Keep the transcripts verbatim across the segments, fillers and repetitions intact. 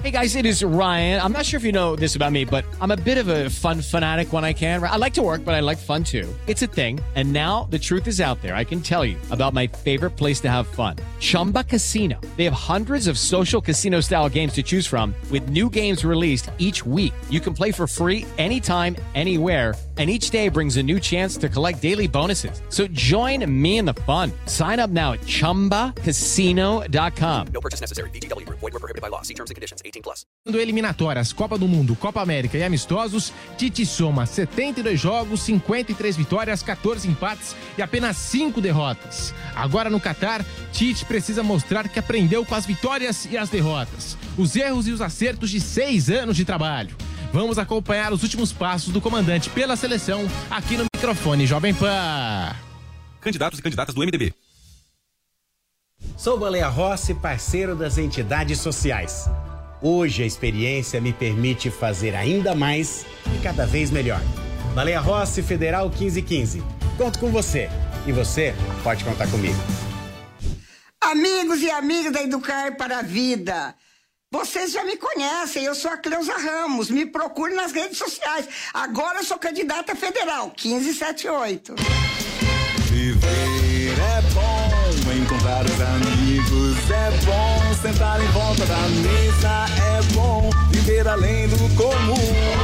Hey guys, it is Ryan. I'm not sure if you know this about me, but I'm a bit of a fun fanatic when I can. I like to work, but I like fun too. It's a thing. And now the truth is out there. I can tell you about my favorite place to have fun. Chumba Casino. They have hundreds of social casino style games to choose from with new games released each week. You can play for free anytime, anywhere. And each day brings a new chance to collect daily bonuses. So join me in the fun. Sign up now at chumba casino dot com. No purchase necessary. V G W. Void where prohibited by law. See terms and conditions. eighteen plus. Eliminatórias, Copa do Mundo, Copa América e amistosos, Tite soma setenta e dois jogos, cinquenta e três vitórias, quatorze empates e apenas cinco derrotas. Agora no Catar, Tite precisa mostrar que aprendeu com as vitórias e as derrotas, os erros e os acertos de seis anos de trabalho. Vamos acompanhar os últimos passos do comandante pela seleção aqui no microfone Jovem Pan. Candidatos e candidatas do M D B. Sou Baleia Rossi, parceiro das entidades sociais. Hoje a experiência me permite fazer ainda mais e cada vez melhor. Baleia Rossi Federal quinze quinze. Conto com você. E você pode contar comigo. Amigos e amigas da Educar para a Vida. Vocês já me conhecem, eu sou a Cleusa Ramos. Me procure nas redes sociais. Agora eu sou candidata federal, quinze setenta e oito. Viver é bom, encontrar os amigos é bom, sentar em volta da mesa é bom, viver além do comum.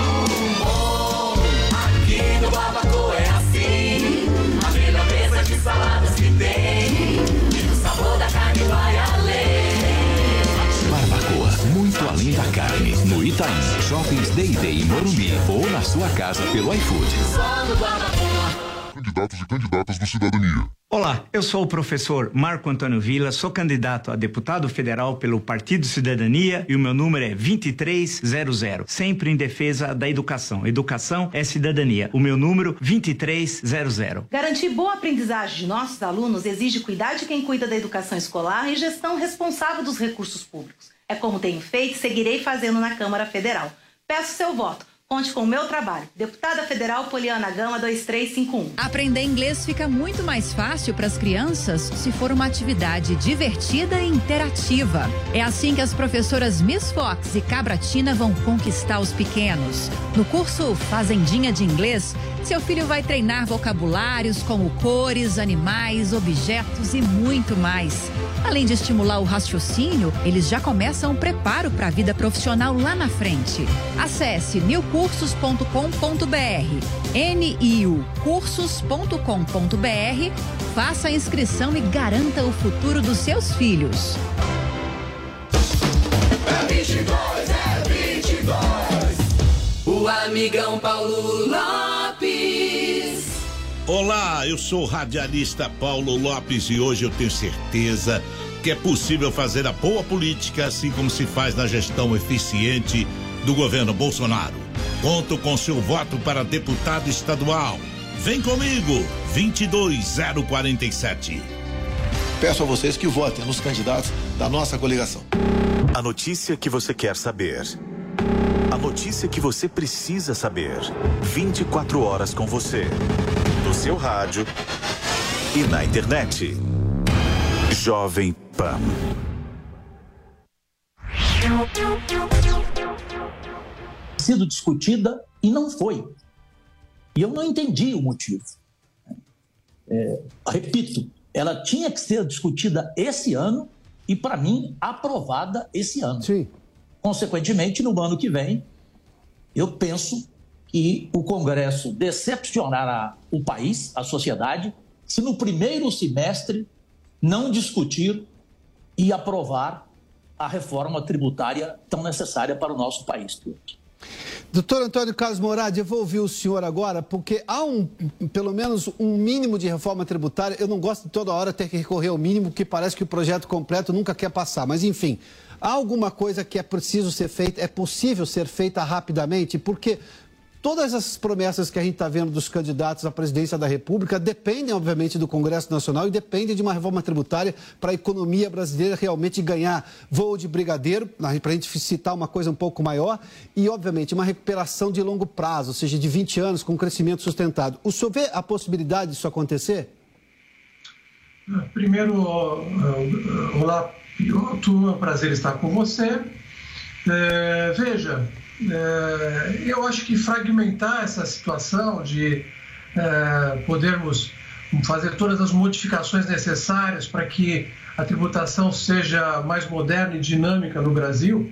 Bom, aqui no Barbacoa é assim, a melhor mesa de saladas que tem, e o sabor da carne vai além. Barbacoa, muito além da carne, no Itaim, Shoppings Day Day em Morumbi ou na sua casa pelo iFood. Só no Barbacoa. Candidatos e candidatas do Cidadania. Olá, eu sou o professor Marco Antônio Villa, sou candidato a deputado federal pelo Partido Cidadania e o meu número é vinte e três zero zero, sempre em defesa da educação. Educação é cidadania. O meu número vinte e três zero zero. Garantir boa aprendizagem de nossos alunos exige cuidar de quem cuida da educação escolar e gestão responsável dos recursos públicos. É como tenho feito e seguirei fazendo na Câmara Federal. Peço seu voto. Conte com o meu trabalho. Deputada Federal Poliana Gama dois três cinco um. Aprender inglês fica muito mais fácil para as crianças se for uma atividade divertida e interativa. É assim que as professoras Miss Fox e Cabratina vão conquistar os pequenos. No curso Fazendinha de Inglês, seu filho vai treinar vocabulários como cores, animais, objetos e muito mais. Além de estimular o raciocínio, eles já começam o preparo para a vida profissional lá na frente. Acesse new cursos ponto com ponto br, N I U cursos ponto com ponto br, faça a inscrição e garanta o futuro dos seus filhos. É vinte e dois, é vinte e dois. O amigão Paulo Lopes. Olá, eu sou o radialista Paulo Lopes e hoje eu tenho certeza que é possível fazer a boa política assim como se faz na gestão eficiente do governo Bolsonaro. Conto com seu voto para deputado estadual. Vem comigo, vinte e dois zero quarenta e sete. Peço a vocês que votem nos candidatos da nossa coligação. A notícia que você quer saber. A notícia que você precisa saber. vinte e quatro horas com você. No seu rádio e na internet. Jovem Pan. Sido discutida e não foi. E eu não entendi o motivo. É, repito, ela tinha que ser discutida esse ano e, para mim, aprovada esse ano. Sim. Consequentemente, no ano que vem, eu penso que o Congresso decepcionará o país, a sociedade, se no primeiro semestre não discutir e aprovar a reforma tributária tão necessária para o nosso país. Doutor Antônio Carlos Moradi, eu vou ouvir o senhor agora, porque há um, pelo menos um mínimo de reforma tributária. Eu não gosto de toda hora ter que recorrer ao mínimo, porque parece que o projeto completo nunca quer passar. Mas, enfim, há alguma coisa que é preciso ser feita, é possível ser feita rapidamente? Porque todas essas promessas que a gente está vendo dos candidatos à presidência da República dependem, obviamente, do Congresso Nacional e dependem de uma reforma tributária para a economia brasileira realmente ganhar voo de brigadeiro, para a gente citar uma coisa um pouco maior, e, obviamente, uma recuperação de longo prazo, ou seja, de vinte anos, com crescimento sustentado. O senhor vê a possibilidade disso acontecer? Primeiro, olá, Piotr, é um prazer estar com você. É, veja, é, eu acho que fragmentar essa situação de é, podermos fazer todas as modificações necessárias para que a tributação seja mais moderna e dinâmica no Brasil,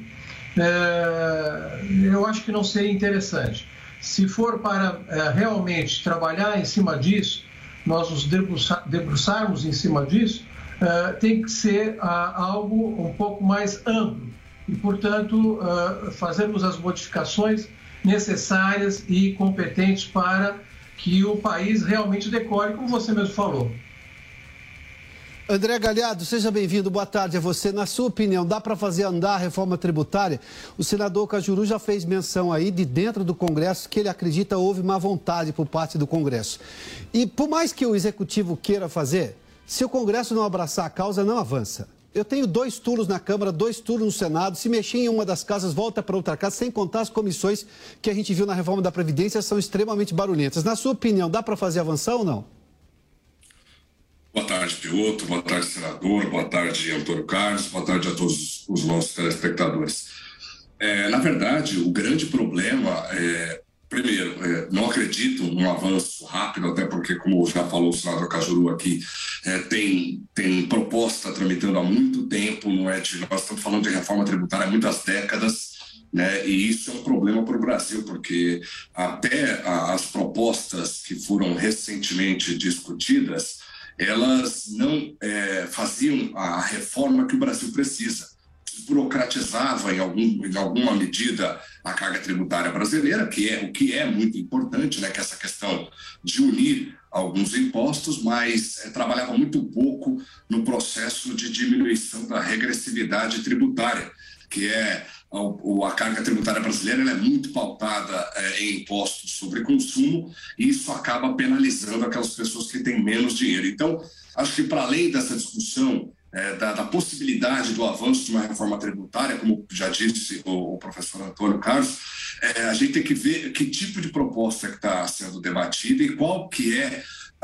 é, eu acho que não seria interessante. Se for para é, realmente trabalhar em cima disso, nós nos debruçarmos em cima disso, é, tem que ser a, algo um pouco mais amplo e, portanto, uh, fazermos as modificações necessárias e competentes para que o país realmente decore, como você mesmo falou. André Galhardo, seja bem-vindo, boa tarde a você. Na sua opinião, dá para fazer andar a reforma tributária? O senador Cajuru já fez menção aí de dentro do Congresso que ele acredita houve má vontade por parte do Congresso. E por mais que o Executivo queira fazer, se o Congresso não abraçar a causa, não avança. Eu tenho dois turnos na Câmara, dois turnos no Senado. Se mexer em uma das casas, volta para outra casa, sem contar as comissões que a gente viu na reforma da Previdência, são extremamente barulhentas. Na sua opinião, dá para fazer avançar ou não? Boa tarde, Piotr. Boa tarde, senador. Boa tarde, Antônio Carlos. Boa tarde a todos os nossos telespectadores. É, na verdade, o grande problema é, primeiro, é, não acredito num avanço rápido, até porque, como já falou o senador Cajuru aqui, é, tem, tem proposta tramitando há muito tempo, não é de, nós estamos falando de reforma tributária há muitas décadas, né, e isso é um problema para o Brasil, porque até a, as propostas que foram recentemente discutidas, elas não é, faziam a reforma que o Brasil precisa. Desburocratizava em, algum, em alguma medida a carga tributária brasileira, que é o que é muito importante, né, que é essa questão de unir alguns impostos, mas é, trabalhava muito pouco no processo de diminuição da regressividade tributária, que é a, a carga tributária brasileira, ela é muito pautada é, em impostos sobre consumo, e isso acaba penalizando aquelas pessoas que têm menos dinheiro. Então, acho que para além dessa discussão É, da, da possibilidade do avanço de uma reforma tributária, como já disse o, o professor Antônio Carlos, é, a gente tem que ver que tipo de proposta que está sendo debatida e qual que é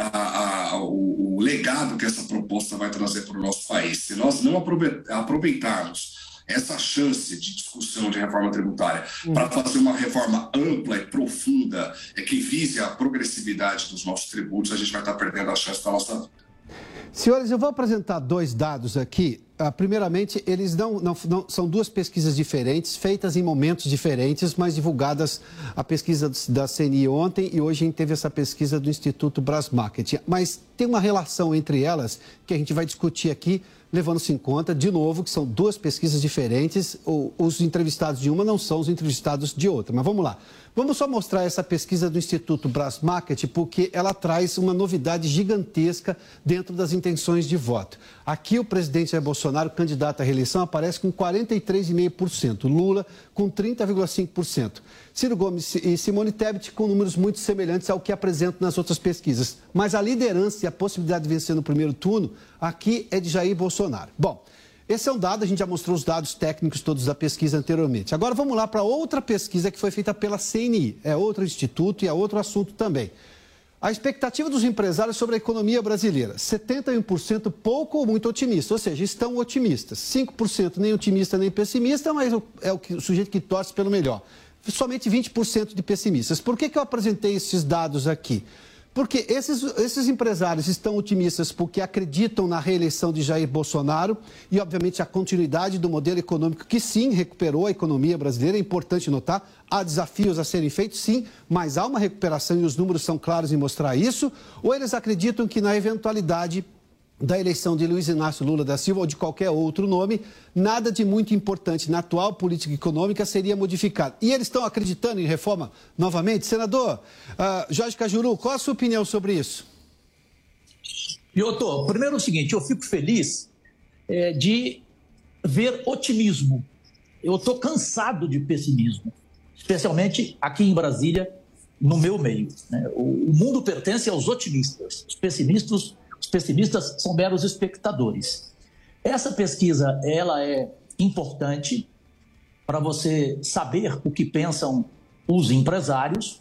a, a, o, o legado que essa proposta vai trazer para o nosso país. Se nós não aproveitarmos essa chance de discussão de reforma tributária uhum. para fazer uma reforma ampla e profunda é, que vise a progressividade dos nossos tributos, a gente vai estar perdendo a chance da nossa vida. Senhores, eu vou apresentar dois dados aqui. Uh, primeiramente, eles não, não, não são duas pesquisas diferentes, feitas em momentos diferentes, mas divulgadas a pesquisa da C N I ontem e hoje a gente teve essa pesquisa do Instituto Brasmarket. Mas tem uma relação entre elas que a gente vai discutir aqui, levando-se em conta, de novo, que são duas pesquisas diferentes. Os entrevistados de uma não são os entrevistados de outra. Mas vamos lá. Vamos só mostrar essa pesquisa do Instituto Brasmarket, porque ela traz uma novidade gigantesca dentro das intenções de voto. Aqui o presidente Jair Bolsonaro, candidato à reeleição, aparece com quarenta e três vírgula cinco por cento. Lula com trinta vírgula cinco por cento. Ciro Gomes e Simone Tebet com números muito semelhantes ao que apresentam nas outras pesquisas. Mas a liderança e a possibilidade de vencer no primeiro turno, aqui é de Jair Bolsonaro. Bom, esse é um dado, a gente já mostrou os dados técnicos todos da pesquisa anteriormente. Agora vamos lá para outra pesquisa que foi feita pela C N I. É outro instituto e é outro assunto também. A expectativa dos empresários sobre a economia brasileira, setenta e um por cento pouco ou muito otimista, ou seja, estão otimistas. cinco por cento nem otimista nem pessimista, mas é o, que, o sujeito que torce pelo melhor. Somente vinte por cento de pessimistas. Por que que eu apresentei esses dados aqui? Porque esses, esses empresários estão otimistas porque acreditam na reeleição de Jair Bolsonaro e, obviamente, a continuidade do modelo econômico que, sim, recuperou a economia brasileira. É importante notar, há desafios a serem feitos, sim, mas há uma recuperação e os números são claros em mostrar isso. Ou eles acreditam que, na eventualidade da eleição de Luiz Inácio Lula da Silva ou de qualquer outro nome, nada de muito importante na atual política econômica seria modificado. E eles estão acreditando em reforma novamente? Senador uh, Jorge Cajuru, qual a sua opinião sobre isso? Piotr, primeiro é o seguinte, eu fico feliz é, de ver otimismo. Eu estou cansado de pessimismo, especialmente aqui em Brasília, no meu meio, né? O, o mundo pertence aos otimistas, os pessimistas Os pessimistas são meros espectadores. Essa pesquisa, ela é importante para você saber o que pensam os empresários.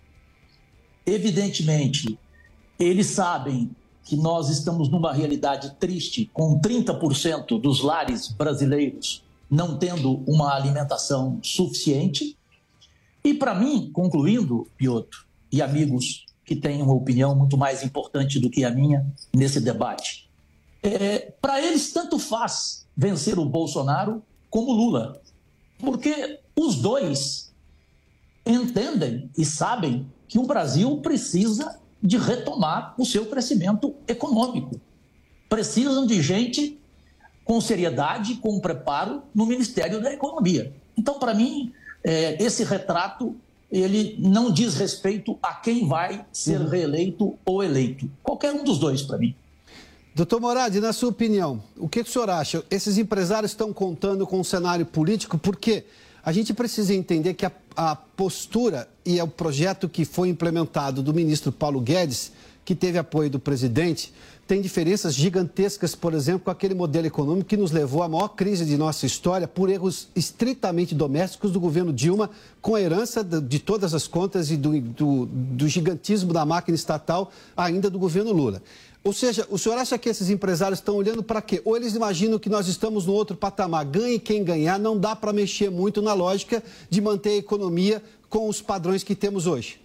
Evidentemente, eles sabem que nós estamos numa realidade triste, com trinta por cento dos lares brasileiros não tendo uma alimentação suficiente. E, para mim, concluindo, Piotr e amigos que têm uma opinião muito mais importante do que a minha nesse debate, é, para eles tanto faz vencer o Bolsonaro como Lula, porque os dois entendem e sabem que o Brasil precisa de retomar o seu crescimento econômico. Precisam de gente com seriedade, com preparo no Ministério da Economia. Então, para mim, é, esse retrato ele não diz respeito a quem vai ser reeleito ou eleito. Qualquer um dos dois, para mim. Doutor Moradi, na sua opinião, o que, que o senhor acha? Esses empresários estão contando com o cenário político porque a gente precisa entender que a, a postura e o projeto que foi implementado do ministro Paulo Guedes, que teve apoio do presidente, tem diferenças gigantescas, por exemplo, com aquele modelo econômico que nos levou à maior crise de nossa história por erros estritamente domésticos do governo Dilma, com a herança de todas as contas e do, do, do gigantismo da máquina estatal ainda do governo Lula. Ou seja, o senhor acha que esses empresários estão olhando para quê? Ou eles imaginam que nós estamos no outro patamar, ganhe quem ganhar, não dá para mexer muito na lógica de manter a economia com os padrões que temos hoje?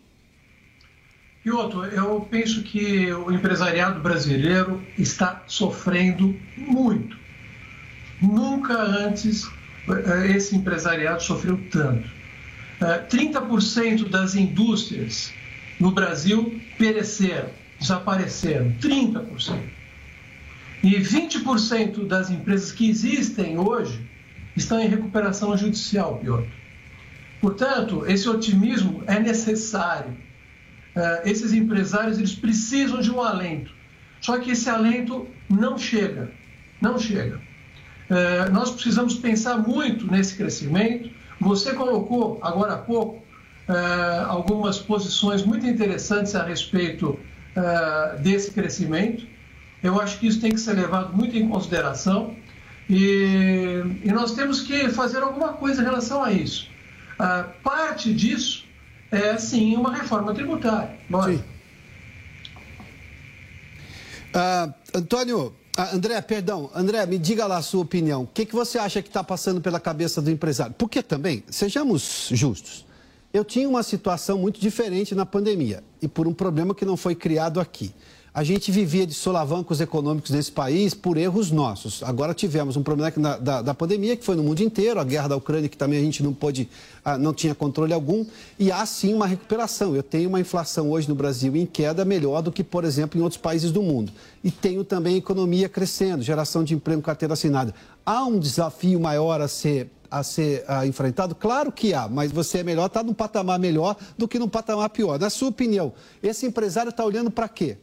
Piotr, eu penso que o empresariado brasileiro está sofrendo muito. Nunca antes esse empresariado sofreu tanto. trinta por cento das indústrias no Brasil pereceram, desapareceram, trinta por cento. E vinte por cento das empresas que existem hoje estão em recuperação judicial, Piotr. Portanto, esse otimismo é necessário. Uh, esses empresários eles precisam de um alento, só que esse alento não chega, não chega. Uh, nós precisamos pensar muito nesse crescimento. Você colocou agora há pouco uh, algumas posições muito interessantes a respeito uh, desse crescimento. Eu acho que isso tem que ser levado muito em consideração e, e nós temos que fazer alguma coisa em relação a isso. Uh, parte disso é, sim, uma reforma tributária. Sim. Uh, Antônio, uh, André, perdão, André, me diga lá a sua opinião. O que, que você acha que está passando pela cabeça do empresário? Porque também, sejamos justos, eu tinha uma situação muito diferente na pandemia e por um problema que não foi criado aqui. A gente vivia de solavancos econômicos nesse país por erros nossos. Agora tivemos um problema na, da, da pandemia, que foi no mundo inteiro, a guerra da Ucrânia, que também a gente não pôde, não tinha controle algum, e há sim uma recuperação. Eu tenho uma inflação hoje no Brasil em queda melhor do que, por exemplo, em outros países do mundo. E tenho também a economia crescendo, geração de emprego, carteira assinada. Há um desafio maior a ser, a ser a, enfrentado? Claro que há, mas você é melhor, está num patamar melhor do que num patamar pior. Na sua opinião, esse empresário está olhando para quê?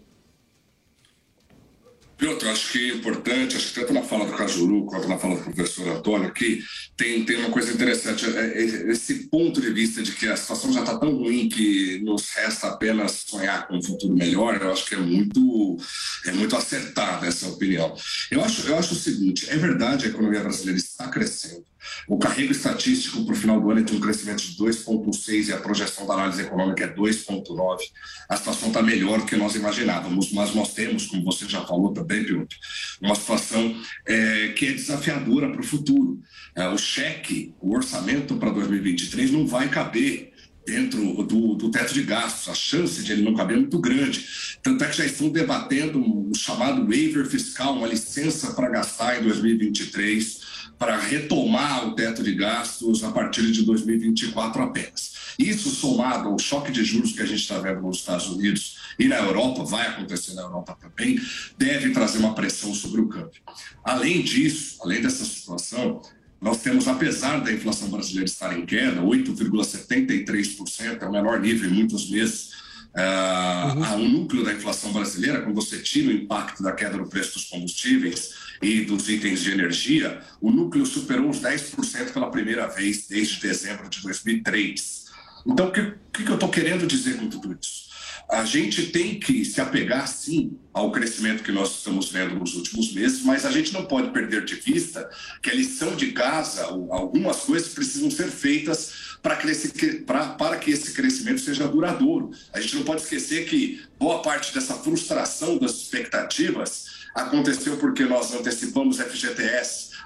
Piotr, acho que é importante, acho que tanto na fala do Cajuru quanto na fala do professor Antônio, que tem, tem uma coisa interessante, é, é, esse ponto de vista de que a situação já está tão ruim que nos resta apenas sonhar com um futuro melhor, eu acho que é muito, é muito acertada essa opinião. Eu acho, eu acho o seguinte, é verdade, a economia brasileira está crescendo. O carrego estatístico para o final do ano é de um crescimento de dois vírgula seis e a projeção da análise econômica é dois vírgula nove. A situação está melhor do que nós imaginávamos, mas nós temos, como você já falou também, Piotr, uma situação é, que é desafiadora para o futuro. É, o cheque, o orçamento para dois mil e vinte e três não vai caber dentro do, do teto de gastos. A chance de ele não caber é muito grande. Tanto é que já estão debatendo o chamado waiver fiscal, uma licença para gastar em dois mil e vinte e três, para retomar o teto de gastos a partir de dois mil e vinte e quatro apenas. Isso somado ao choque de juros que a gente está vendo nos Estados Unidos e na Europa, vai acontecer na Europa também, deve trazer uma pressão sobre o câmbio. Além disso, além dessa situação, nós temos, apesar da inflação brasileira estar em queda, oito vírgula setenta e três por cento, é o menor nível em muitos meses, uh, uhum. o núcleo da inflação brasileira, quando você tira o impacto da queda no preço dos combustíveis e dos itens de energia, o núcleo superou os dez por cento pela primeira vez desde dezembro de dois mil e três. Então, o que, que eu estou querendo dizer com tudo isso? A gente tem que se apegar, sim, ao crescimento que nós estamos vendo nos últimos meses, mas a gente não pode perder de vista que a lição de casa, algumas coisas precisam ser feitas para que, esse, para, para que esse crescimento seja duradouro. A gente não pode esquecer que boa parte dessa frustração das expectativas aconteceu porque nós antecipamos F G T S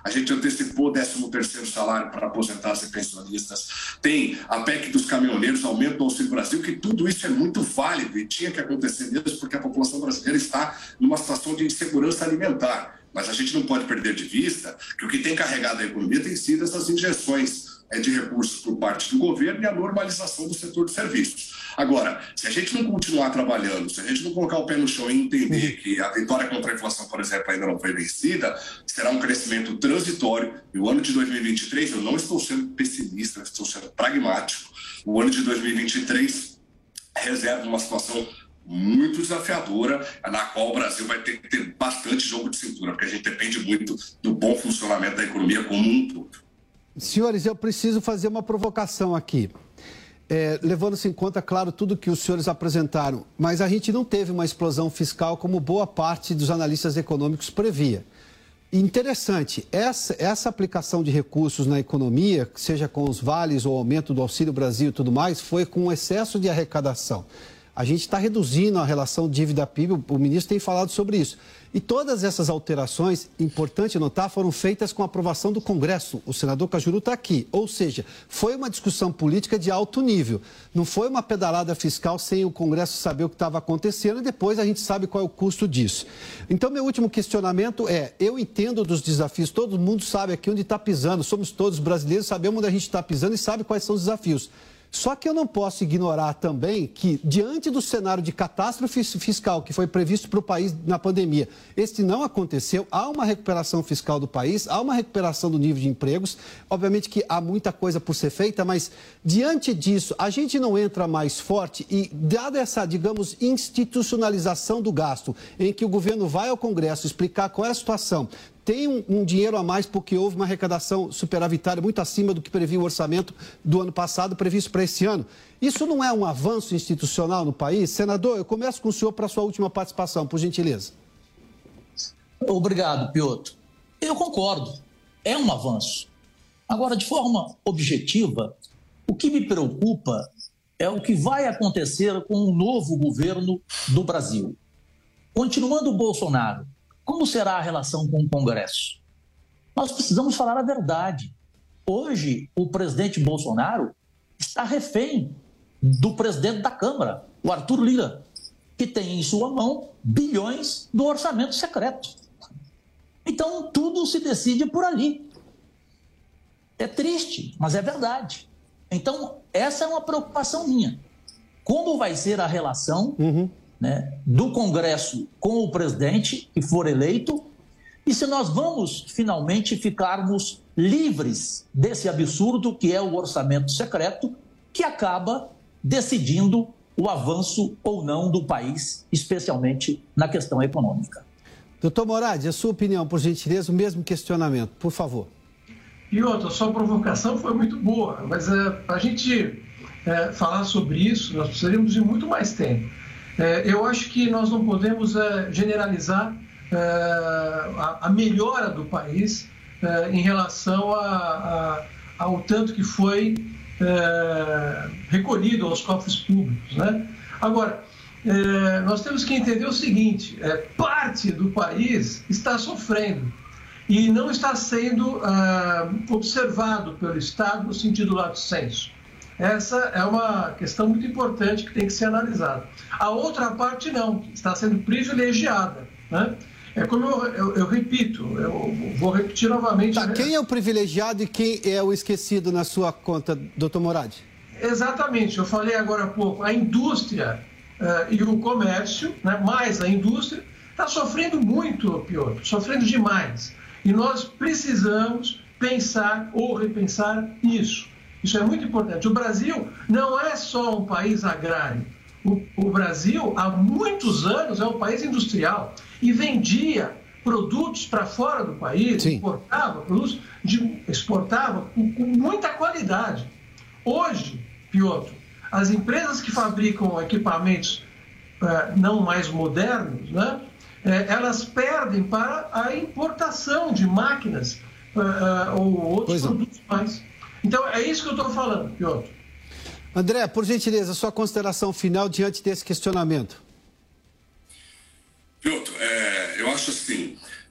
a gente antecipou o décimo terceiro salário para aposentados e pensionistas, tem a P E C dos caminhoneiros, aumento do Auxílio Brasil, que tudo isso é muito válido e tinha que acontecer mesmo porque a população brasileira está numa situação de insegurança alimentar. Mas a gente não pode perder de vista que o que tem carregado a economia tem sido essas injeções de recursos por parte do governo e a normalização do setor de serviços. Agora, se a gente não continuar trabalhando, se a gente não colocar o pé no chão e entender que a vitória contra a inflação, por exemplo, ainda não foi vencida, será um crescimento transitório. E o ano de dois mil e vinte e três, eu não estou sendo pessimista, eu estou sendo pragmático. O ano de dois mil e vinte e três reserva uma situação muito desafiadora, na qual o Brasil vai ter que ter bastante jogo de cintura, porque a gente depende muito do bom funcionamento da economia como um todo. Senhores, eu preciso fazer uma provocação aqui. É, levando-se em conta, claro, tudo que os senhores apresentaram, mas a gente não teve uma explosão fiscal como boa parte dos analistas econômicos previa. Interessante, essa, essa aplicação de recursos na economia, seja com os vales ou aumento do Auxílio Brasil e tudo mais, foi com um excesso de arrecadação. A gente está reduzindo a relação dívida-P I B, o ministro tem falado sobre isso. E todas essas alterações, importante notar, foram feitas com a aprovação do Congresso. O senador Cajuru está aqui. Ou seja, foi uma discussão política de alto nível. Não foi uma pedalada fiscal sem o Congresso saber o que estava acontecendo e depois a gente sabe qual é o custo disso. Então, meu último questionamento é, eu entendo dos desafios, todo mundo sabe aqui onde está pisando, somos todos brasileiros, sabemos onde a gente está pisando e sabe quais são os desafios. Só que eu não posso ignorar também que, diante do cenário de catástrofe fiscal que foi previsto para o país na pandemia, este não aconteceu, há uma recuperação fiscal do país, há uma recuperação do nível de empregos, obviamente que há muita coisa por ser feita, mas diante disso, a gente não entra mais forte e, dada essa, digamos, institucionalização do gasto, em que o governo vai ao Congresso explicar qual é a situação, tem um, um dinheiro a mais porque houve uma arrecadação superavitária muito acima do que previa o orçamento do ano passado, previsto para esse ano. Isso não é um avanço institucional no país? Senador, eu começo com o senhor para a sua última participação, por gentileza. Obrigado, Piotr. Eu concordo, é um avanço. Agora, de forma objetiva, o que me preocupa é o que vai acontecer com o novo governo do Brasil. Continuando o Bolsonaro, como será a relação com o Congresso? Nós precisamos falar a verdade. Hoje, o presidente Bolsonaro está refém do presidente da Câmara, o Arthur Lira, que tem em sua mão bilhões do orçamento secreto. Então, tudo se decide por ali. É triste, mas é verdade. Então, essa é uma preocupação minha. Como vai ser a relação... Uhum. Né, do Congresso com o presidente que for eleito e se nós vamos finalmente ficarmos livres desse absurdo que é o orçamento secreto que acaba decidindo o avanço ou não do país, especialmente na questão econômica. Doutor Moradi, a sua opinião, por gentileza, o mesmo questionamento, por favor. E outra, a sua provocação foi muito boa, mas é, para a gente é, falar sobre isso, nós precisaríamos de muito mais tempo. É, eu acho que nós não podemos é, generalizar é, a, a melhora do país é, em relação a, a, ao tanto que foi é, recolhido aos cofres públicos, né? Agora, é, nós temos que entender o seguinte, é, parte do país está sofrendo e não está sendo é, observado pelo Estado no sentido lato sensu. Essa é uma questão muito importante que tem que ser analisada. A outra parte não, está sendo privilegiada, né? É como eu, eu, eu repito, eu vou repetir novamente. Tá, quem é o privilegiado e quem é o esquecido na sua conta, doutor Moradi? Exatamente, eu falei agora há pouco, a indústria uh, e o comércio, né, mais a indústria, está sofrendo muito, Piotr, sofrendo demais. E nós precisamos pensar ou repensar isso. Isso é muito importante. O Brasil não é só um país agrário. O, o Brasil, há muitos anos, é um país industrial e vendia produtos para fora do país, Sim. exportava produtos, de, exportava com, com muita qualidade. Hoje, Piotr, as empresas que fabricam equipamentos uh, não mais modernos, né, uh, elas perdem para a importação de máquinas uh, uh, ou outros pois produtos não. mais. Então, é isso que eu estou falando, Piotr. André, por gentileza, sua consideração final diante desse questionamento. Piotr, é, eu acho assim,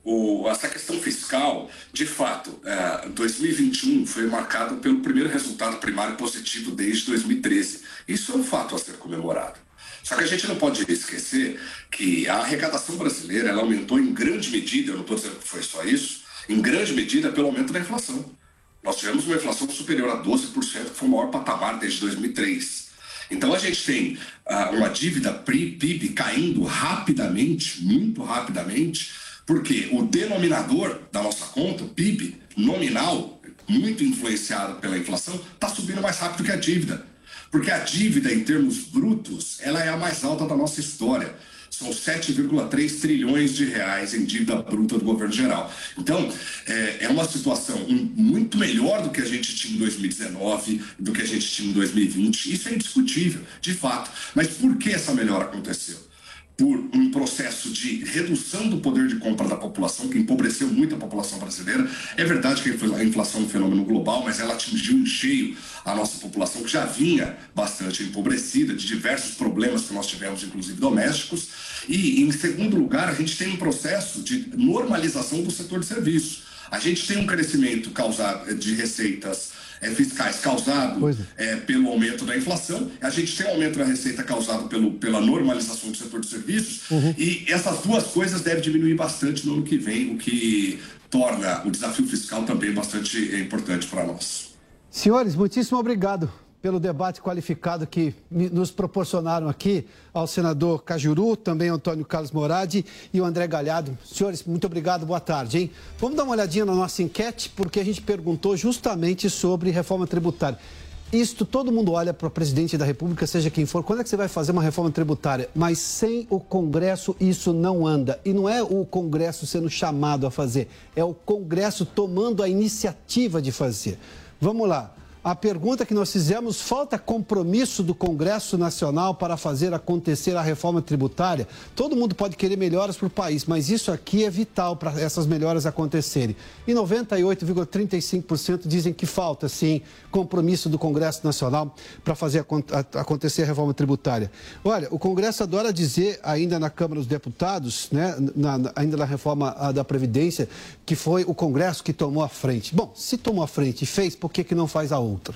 O, essa questão fiscal, de fato, é, dois mil e vinte e um foi marcado pelo primeiro resultado primário positivo desde dois mil e treze. Isso é um fato a ser comemorado. Só que a gente não pode esquecer que a arrecadação brasileira ela aumentou em grande medida, eu não estou dizendo que foi só isso, em grande medida pelo aumento da inflação. Nós tivemos uma inflação superior a doze por cento, que foi o maior patamar desde dois mil e três. Então a gente tem uh, uma dívida P I B caindo rapidamente, muito rapidamente, porque o denominador da nossa conta, o P I B nominal, muito influenciado pela inflação, está subindo mais rápido que a dívida. Porque a dívida, em termos brutos, ela é a mais alta da nossa história. São sete vírgula três trilhões de reais em dívida bruta do governo geral. Então, é, é uma situação muito melhor do que a gente tinha em dois mil e dezenove, do que a gente tinha em dois mil e vinte. Isso é indiscutível, de fato. Mas por que essa melhora aconteceu? Por um processo de redução do poder de compra da população, que empobreceu muito a população brasileira. É verdade que a inflação é um fenômeno global, mas ela atingiu em cheio a nossa população, que já vinha bastante empobrecida, de diversos problemas que nós tivemos, inclusive domésticos. E, em segundo lugar, a gente tem um processo de normalização do setor de serviços. A gente tem um crescimento causado de receitas É, fiscais causado é, pelo aumento da inflação, a gente tem um aumento da receita causado pelo, pela normalização do setor de serviços, uhum. E essas duas coisas devem diminuir bastante no ano que vem, o que torna o desafio fiscal também bastante importante para nós. Senhores, muitíssimo obrigado pelo debate qualificado que nos proporcionaram aqui ao senador Cajuru, também Antônio Carlos Moradi e o André Galhardo. Senhores, muito obrigado, boa tarde, hein? Vamos dar uma olhadinha na nossa enquete, porque a gente perguntou justamente sobre reforma tributária. Isto, todo mundo olha para o presidente da República, seja quem for, quando é que você vai fazer uma reforma tributária? Mas sem o Congresso isso não anda. E não é o Congresso sendo chamado a fazer, é o Congresso tomando a iniciativa de fazer. Vamos lá. A pergunta que nós fizemos, falta compromisso do Congresso Nacional para fazer acontecer a reforma tributária? Todo mundo pode querer melhoras para o país, mas isso aqui é vital para essas melhoras acontecerem. E noventa e oito vírgula trinta e cinco por cento dizem que falta, sim, compromisso do Congresso Nacional para fazer acontecer a reforma tributária. Olha, o Congresso adora dizer, ainda na Câmara dos Deputados, né, na, ainda na reforma da Previdência, que foi o Congresso que tomou a frente. Bom, se tomou a frente e fez, por que que não faz a outra? Outra.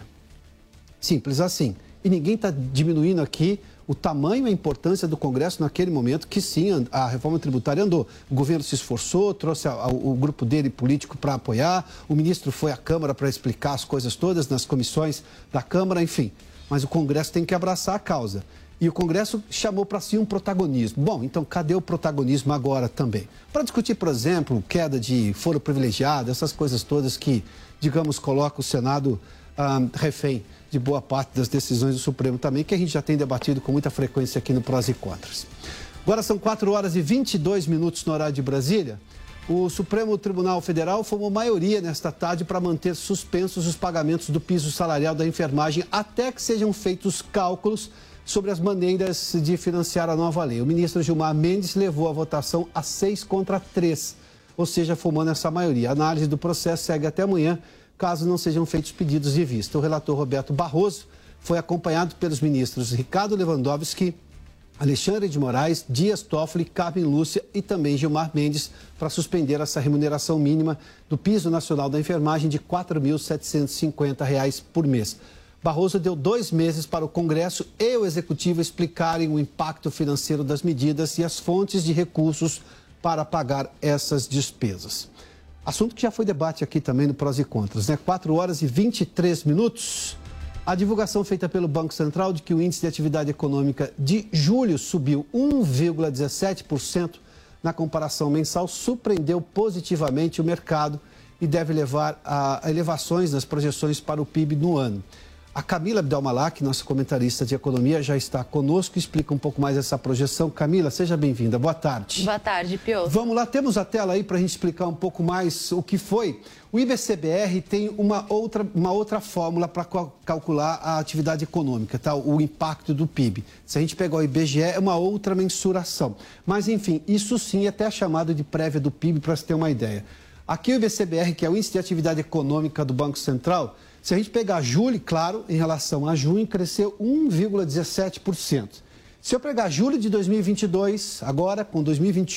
Simples assim. E ninguém está diminuindo aqui o tamanho e a importância do Congresso naquele momento que sim, a reforma tributária andou. O governo se esforçou, trouxe a, a, o grupo dele político para apoiar, o ministro foi à Câmara para explicar as coisas todas nas comissões da Câmara, enfim. Mas o Congresso tem que abraçar a causa. E o Congresso chamou para si um protagonismo. Bom, então cadê o protagonismo agora também? Para discutir, por exemplo, queda de foro privilegiado, essas coisas todas que, digamos, coloca o Senado Um, refém de boa parte das decisões do Supremo também, que a gente já tem debatido com muita frequência aqui no Prós e Contras. Agora são quatro horas e vinte e dois minutos no horário de Brasília. O Supremo Tribunal Federal formou maioria nesta tarde para manter suspensos os pagamentos do piso salarial da enfermagem até que sejam feitos cálculos sobre as maneiras de financiar a nova lei. O ministro Gilmar Mendes levou a votação a seis contra três, ou seja, formando essa maioria. A análise do processo segue até amanhã, caso não sejam feitos pedidos de vista. O relator Roberto Barroso foi acompanhado pelos ministros Ricardo Lewandowski, Alexandre de Moraes, Dias Toffoli, Carmen Lúcia e também Gilmar Mendes para suspender essa remuneração mínima do piso nacional da enfermagem de quatro mil setecentos e cinquenta reais por mês. Barroso deu dois meses para o Congresso e o Executivo explicarem o impacto financeiro das medidas e as fontes de recursos para pagar essas despesas. Assunto que já foi debate aqui também no Prós e Contras, né? quatro horas e vinte e três minutos. A divulgação feita pelo Banco Central de que o índice de atividade econômica de julho subiu um vírgula dezessete por cento na comparação mensal surpreendeu positivamente o mercado e deve levar a elevações nas projeções para o P I B no ano. A Camila Abdelmalak, nossa comentarista de economia, já está conosco e explica um pouco mais essa projeção. Camila, seja bem-vinda. Boa tarde. Boa tarde, Pio. Vamos lá, temos a tela aí para a gente explicar um pouco mais o que foi. O I B C B R tem uma outra, uma outra fórmula para calcular a atividade econômica, tá? O impacto do P I B. Se a gente pegar o I B G E, é uma outra mensuração. Mas, enfim, isso sim é até chamado de prévia do P I B, para se ter uma ideia. Aqui o I B C B R, que é o Índice de Atividade Econômica do Banco Central, se a gente pegar julho, claro, em relação a junho, cresceu um vírgula dezessete por cento. Se eu pegar julho de dois mil e vinte e dois, agora com dois mil e vinte e um,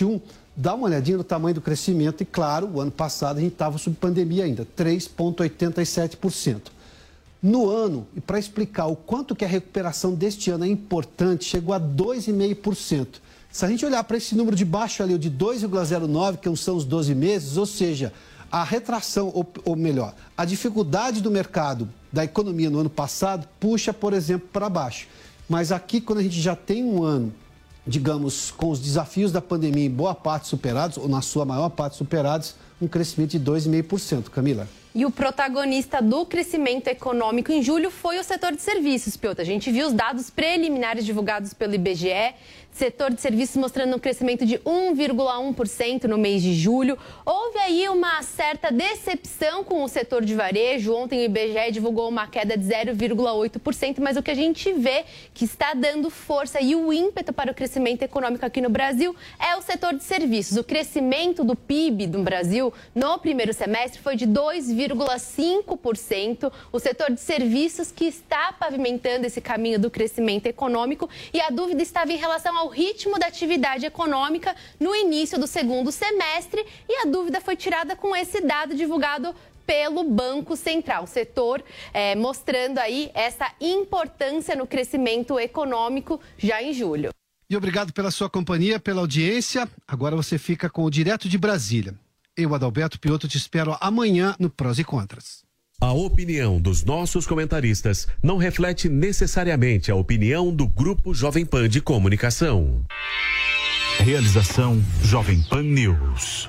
Dá uma olhadinha no tamanho do crescimento e, claro, o ano passado a gente estava sob pandemia ainda, três vírgula oitenta e sete por cento. No ano, e para explicar o quanto que a recuperação deste ano é importante, chegou a dois vírgula cinco por cento. Se a gente olhar para esse número de baixo ali, o de dois vírgula zero nove, que são os doze meses, ou seja, a retração, ou, ou melhor, a dificuldade do mercado, da economia no ano passado, puxa, por exemplo, para baixo. Mas aqui, quando a gente já tem um ano, digamos, com os desafios da pandemia em boa parte superados, ou na sua maior parte superados, um crescimento de dois vírgula cinco por cento. Camila? E o protagonista do crescimento econômico em julho foi o setor de serviços, Piotr. A gente viu os dados preliminares divulgados pelo I B G E, setor de serviços mostrando um crescimento de um vírgula um por cento no mês de julho. Houve aí uma certa decepção com o setor de varejo. Ontem o I B G E divulgou uma queda de zero vírgula oito por cento, mas o que a gente vê que está dando força e o ímpeto para o crescimento econômico aqui no Brasil é o setor de serviços. O crescimento do P I B do Brasil no primeiro semestre foi de dois vírgula cinco por cento. O setor de serviços que está pavimentando esse caminho do crescimento econômico, e a dúvida estava em relação ao ritmo da atividade econômica no início do segundo semestre, e a dúvida foi tirada com esse dado divulgado pelo Banco Central, setor é, mostrando aí essa importância no crescimento econômico já em julho. E obrigado pela sua companhia, pela audiência. Agora você fica com o Direto de Brasília. Eu, Adalberto Piotr, te espero amanhã no Prós e Contras. A opinião dos nossos comentaristas não reflete necessariamente a opinião do Grupo Jovem Pan de Comunicação. Realização Jovem Pan News.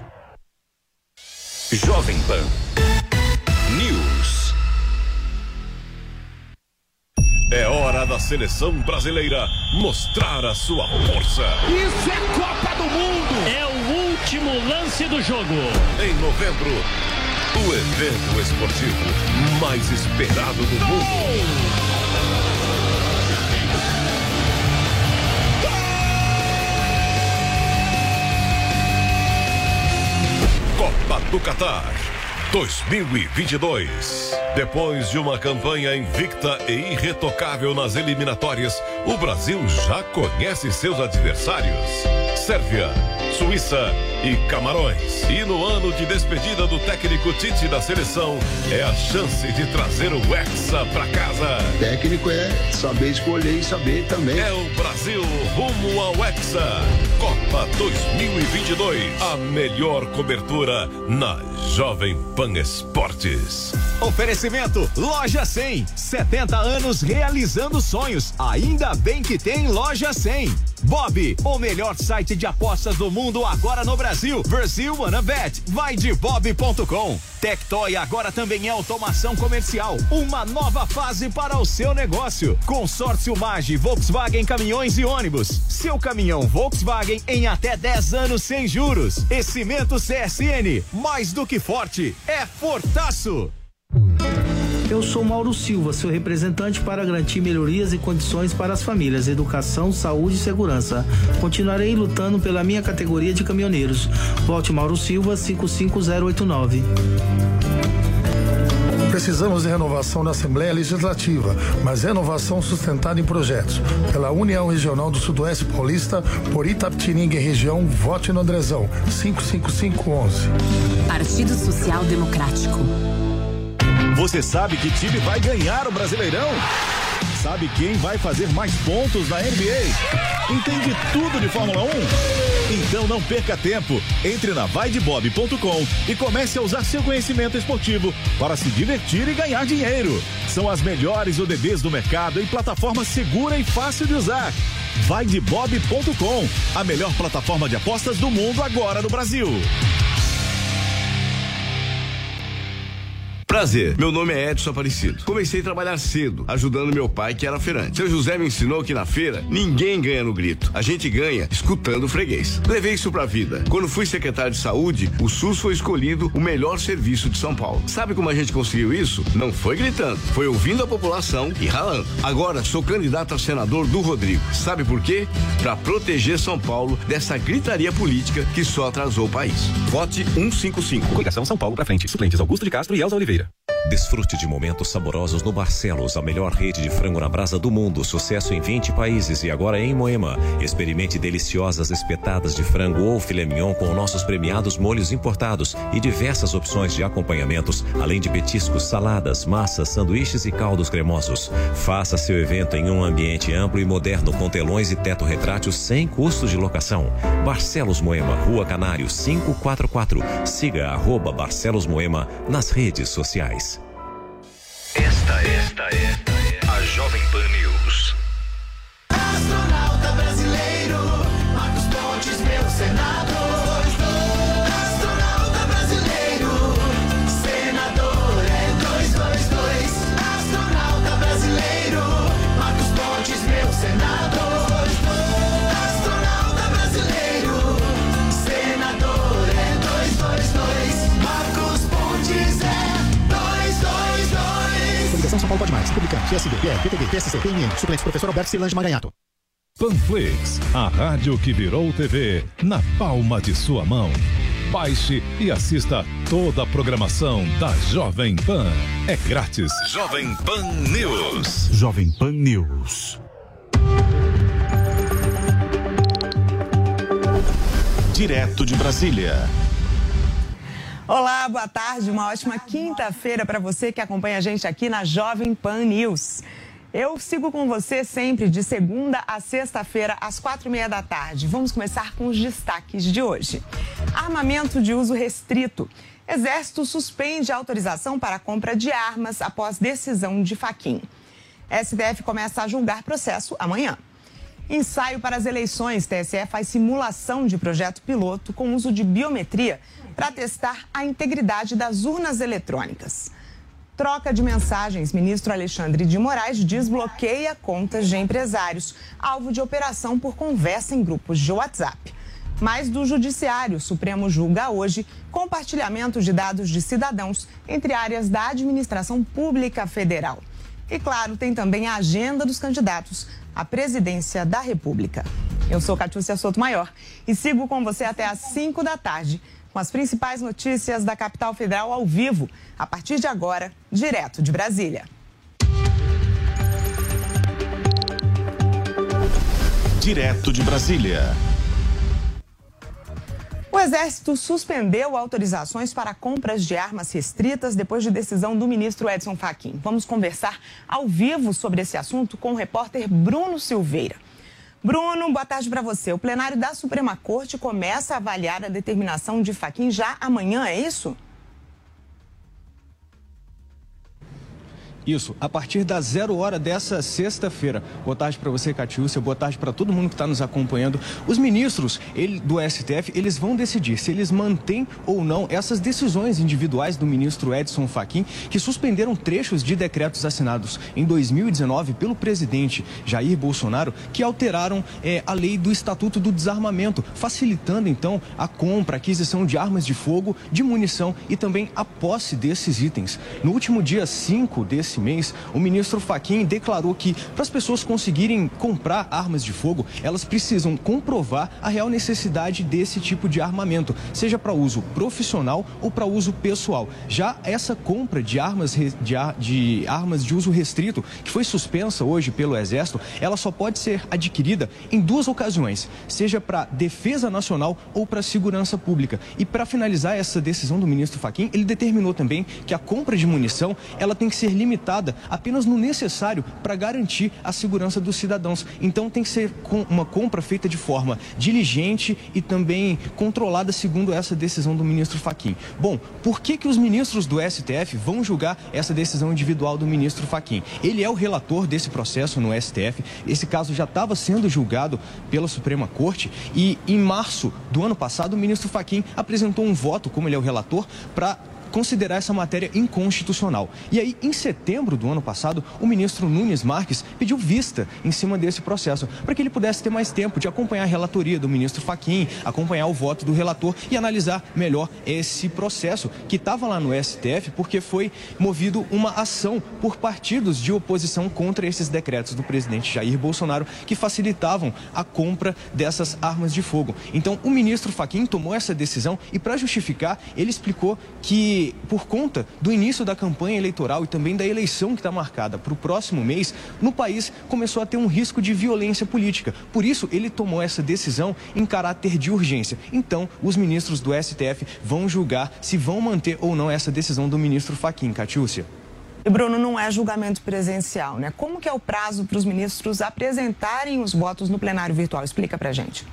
Jovem Pan News. É hora da seleção brasileira mostrar a sua força. Isso é Copa do Mundo! É o último lance do jogo. Em novembro, o evento esportivo mais esperado do Gol! mundo. Copa do Catar dois mil e vinte e dois. Depois de uma campanha invicta e irretocável nas eliminatórias, o Brasil já conhece seus adversários: Sérvia, Suíça e Camarões. E no ano de despedida do técnico Tite da seleção, é a chance de trazer o Hexa pra casa. Técnico é saber escolher e saber também. É o Brasil rumo ao Hexa. Copa dois mil e vinte e dois. A melhor cobertura na Jovem Pan Esportes. Oferecimento Loja cem. setenta anos realizando sonhos. Ainda bem que tem Loja cem. Bob, o melhor site de apostas do mundo agora no Brasil. Brasil Wanna Bet. Vai de bob ponto com. Tectoy agora também é automação comercial. Uma nova fase para o seu negócio. Consórcio Mage, Volkswagen Caminhões e Ônibus. Seu caminhão Volkswagen em até dez anos sem juros. E Cimento C S N. Mais do que forte, é fortaço. Eu sou Mauro Silva, seu representante para garantir melhorias e condições para as famílias, educação, saúde e segurança. Continuarei lutando pela minha categoria de caminhoneiros. Volte Mauro Silva, cinco cinco zero oito nove. Precisamos de renovação na Assembleia Legislativa, mas renovação sustentada em projetos. Pela União Regional do Sudoeste Paulista, por Itapetininga e região, vote no Andrezão, cinco cinco cinco um um. Partido Social Democrático. Você sabe que time vai ganhar o Brasileirão? Sabe quem vai fazer mais pontos na N B A? Entende tudo de Fórmula um? Então não perca tempo. Entre na vai de bob ponto com e comece a usar seu conhecimento esportivo para se divertir e ganhar dinheiro. São as melhores O D Bs do mercado em plataforma segura e fácil de usar. vai de bob ponto com, a melhor plataforma de apostas do mundo agora no Brasil. Prazer, meu nome é Edson Aparecido. Comecei a trabalhar cedo, ajudando meu pai, que era feirante. Seu José me ensinou que na feira, ninguém ganha no grito. A gente ganha escutando o freguês. Levei isso pra vida. Quando fui secretário de saúde, o SUS foi escolhido o melhor serviço de São Paulo. Sabe como a gente conseguiu isso? Não foi gritando, foi ouvindo a população e ralando. Agora, sou candidato a senador do Rodrigo. Sabe por quê? Pra proteger São Paulo dessa gritaria política que só atrasou o país. Vote cento e cinquenta e cinco. Coligação São Paulo pra frente. Suplentes Augusto de Castro e Elza Oliveira. Desfrute de momentos saborosos no Barcelos, a melhor rede de frango na brasa do mundo. Sucesso em vinte países e agora em Moema. Experimente deliciosas espetadas de frango ou filé mignon com nossos premiados molhos importados e diversas opções de acompanhamentos, além de petiscos, saladas, massas, sanduíches e caldos cremosos. Faça seu evento em um ambiente amplo e moderno com telões e teto retrátil sem custo de locação. Barcelos Moema, Rua Canário quinhentos e quarenta e quatro. Siga arroba Barcelos Moema nas redes sociais. Esta, esta é a Jovem Pan News. Astronauta brasileiro, Marcos Pontes, meu senador. Astronauta brasileiro, senador é dois dois dois. Astronauta brasileiro, Marcos Pontes, meu senador. Astronauta brasileiro, senador é dois dois dois. Marcos Pontes é dois dois dois. Coligação São Paulo Pode Mais, Republicano, P S B, P L, P T B, P S C, P M N, suplente professor Alberto Cilange Maganhato. Panflix, a rádio que virou T V na palma de sua mão. Baixe e assista toda a programação da Jovem Pan. É grátis. Jovem Pan News. Jovem Pan News. Direto de Brasília. Olá, boa tarde, uma ótima quinta-feira para você que acompanha a gente aqui na Jovem Pan News. Eu sigo com você sempre de segunda a sexta-feira, às quatro e meia da tarde. Vamos começar com os destaques de hoje. Armamento de uso restrito. Exército suspende a autorização para a compra de armas após decisão de Fachin. S T F começa a julgar processo amanhã. Ensaio para as eleições. T S E faz simulação de projeto piloto com uso de biometria para testar a integridade das urnas eletrônicas. Troca de mensagens. Ministro Alexandre de Moraes desbloqueia contas de empresários, alvo de operação por conversa em grupos de WhatsApp. Mais do Judiciário, o Supremo julga hoje compartilhamento de dados de cidadãos entre áreas da administração pública federal. E, claro, tem também a agenda dos candidatos à presidência da República. Eu sou Catiúcia Sotomayor e sigo com você até às cinco da tarde com as principais notícias da capital federal ao vivo, a partir de agora, direto de Brasília. Direto de Brasília. O Exército suspendeu autorizações para compras de armas restritas depois de decisão do ministro Edson Fachin. Vamos conversar ao vivo sobre esse assunto com o repórter Bruno Silveira. Bruno, boa tarde para você. O plenário da Suprema Corte começa a avaliar a determinação de Fachin já amanhã, é isso? Isso, a partir da zero hora dessa sexta-feira. Boa tarde para você, Catiúcia, boa tarde para todo mundo que está nos acompanhando. Os ministros ele, do S T F, eles vão decidir se eles mantêm ou não essas decisões individuais do ministro Edson Fachin, que suspenderam trechos de decretos assinados em dois mil e dezenove pelo presidente Jair Bolsonaro, que alteraram é, a lei do Estatuto do Desarmamento, facilitando então a compra, a aquisição de armas de fogo, de munição e também a posse desses itens. No último dia cinco desse mês, o ministro Fachin declarou que para as pessoas conseguirem comprar armas de fogo, elas precisam comprovar a real necessidade desse tipo de armamento, seja para uso profissional ou para uso pessoal. Já essa compra de armas de, de armas de uso restrito, que foi suspensa hoje pelo Exército, ela só pode ser adquirida em duas ocasiões, seja para defesa nacional ou para segurança pública. E para finalizar essa decisão do ministro Fachin, ele determinou também que a compra de munição, ela tem que ser limitada apenas no necessário para garantir a segurança dos cidadãos. Então tem que ser uma compra feita de forma diligente e também controlada segundo essa decisão do ministro Fachin. Bom, por que que os ministros do S T F vão julgar essa decisão individual do ministro Fachin? Ele é o relator desse processo no S T F. Esse caso já estava sendo julgado pela Suprema Corte e em março do ano passado o ministro Fachin apresentou um voto, como ele é o relator, para considerar essa matéria inconstitucional. E aí, em setembro do ano passado, o ministro Nunes Marques pediu vista em cima desse processo, para que ele pudesse ter mais tempo de acompanhar a relatoria do ministro Fachin, acompanhar o voto do relator e analisar melhor esse processo que estava lá no S T F, porque foi movido uma ação por partidos de oposição contra esses decretos do presidente Jair Bolsonaro que facilitavam a compra dessas armas de fogo. Então, o ministro Fachin tomou essa decisão e, para justificar, ele explicou que que, por conta do início da campanha eleitoral e também da eleição que está marcada para o próximo mês, no país começou a ter um risco de violência política. Por isso, ele tomou essa decisão em caráter de urgência. Então, os ministros do S T F vão julgar se vão manter ou não essa decisão do ministro Fachin. Catiúcia. E, Bruno, não é julgamento presencial, né? Como que é o prazo para os ministros apresentarem os votos no plenário virtual? Explica pra gente.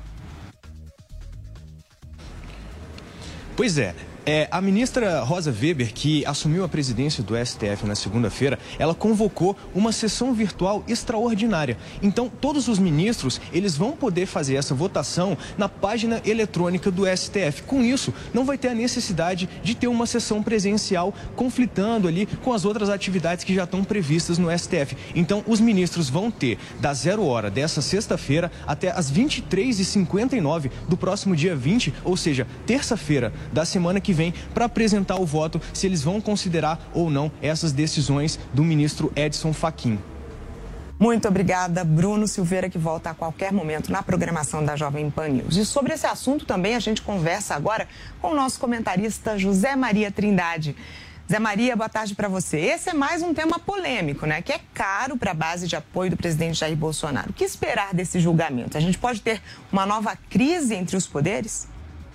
Pois é. É, a ministra Rosa Weber, que assumiu a presidência do S T F na segunda-feira, ela convocou uma sessão virtual extraordinária. Então, todos os ministros, eles vão poder fazer essa votação na página eletrônica do S T F. Com isso, não vai ter a necessidade de ter uma sessão presencial conflitando ali com as outras atividades que já estão previstas no S T F. Então, os ministros vão ter da zero hora dessa sexta-feira até as vinte e três e cinquenta e nove do próximo dia vinte, ou seja, terça-feira da semana que vem, para apresentar o voto se eles vão considerar ou não essas decisões do ministro Edson Fachin. Muito obrigada, Bruno Silveira, que volta a qualquer momento na programação da Jovem Pan News. E sobre esse assunto também a gente conversa agora com o nosso comentarista José Maria Trindade. Zé Maria, boa tarde para você. Esse é mais um tema polêmico, né? Que é caro para a base de apoio do presidente Jair Bolsonaro. O que esperar desse julgamento? A gente pode ter uma nova crise entre os poderes?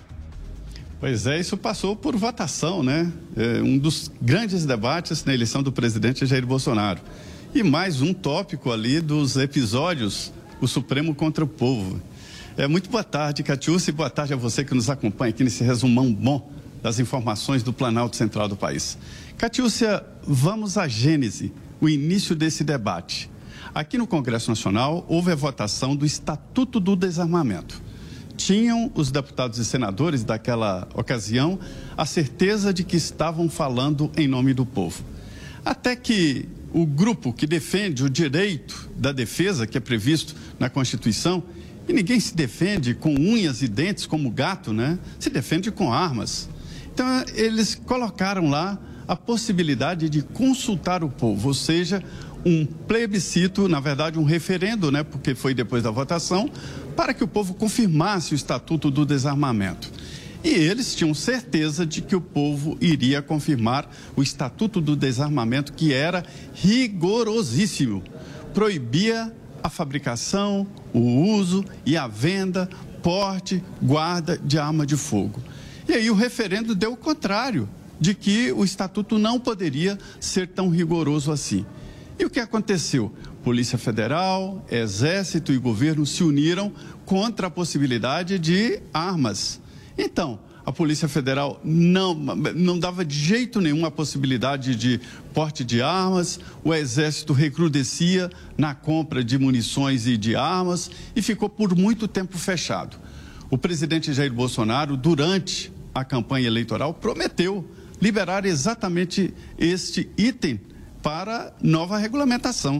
Pois é, isso passou por votação, né? É um dos grandes debates na eleição do presidente Jair Bolsonaro. E mais um tópico ali dos episódios, o Supremo contra o povo. É, muito boa tarde, Catiúcia, e boa tarde a você que nos acompanha aqui nesse resumão bom das informações do Planalto Central do país. Catiúcia, vamos à gênese, o início desse debate. Aqui no Congresso Nacional houve a votação do Estatuto do Desarmamento. Tinham os deputados e senadores daquela ocasião a certeza de que estavam falando em nome do povo. Até que o grupo que defende o direito da defesa, que é previsto na Constituição, e ninguém se defende com unhas e dentes como gato, né? Se defende com armas. Então, eles colocaram lá a possibilidade de consultar o povo, ou seja, um plebiscito, na verdade um referendo, né, porque foi depois da votação, para que o povo confirmasse o Estatuto do Desarmamento. E eles tinham certeza de que o povo iria confirmar o Estatuto do Desarmamento, que era rigorosíssimo. Proibia a fabricação, o uso e a venda, porte, guarda de arma de fogo. E aí o referendo deu o contrário, de que o Estatuto não poderia ser tão rigoroso assim. E o que aconteceu? Polícia Federal, Exército e governo se uniram contra a possibilidade de armas. Então, a Polícia Federal não, não dava de jeito nenhum a possibilidade de porte de armas, o Exército recrudescia na compra de munições e de armas e ficou por muito tempo fechado. O presidente Jair Bolsonaro, durante a campanha eleitoral, prometeu liberar exatamente este item para nova regulamentação.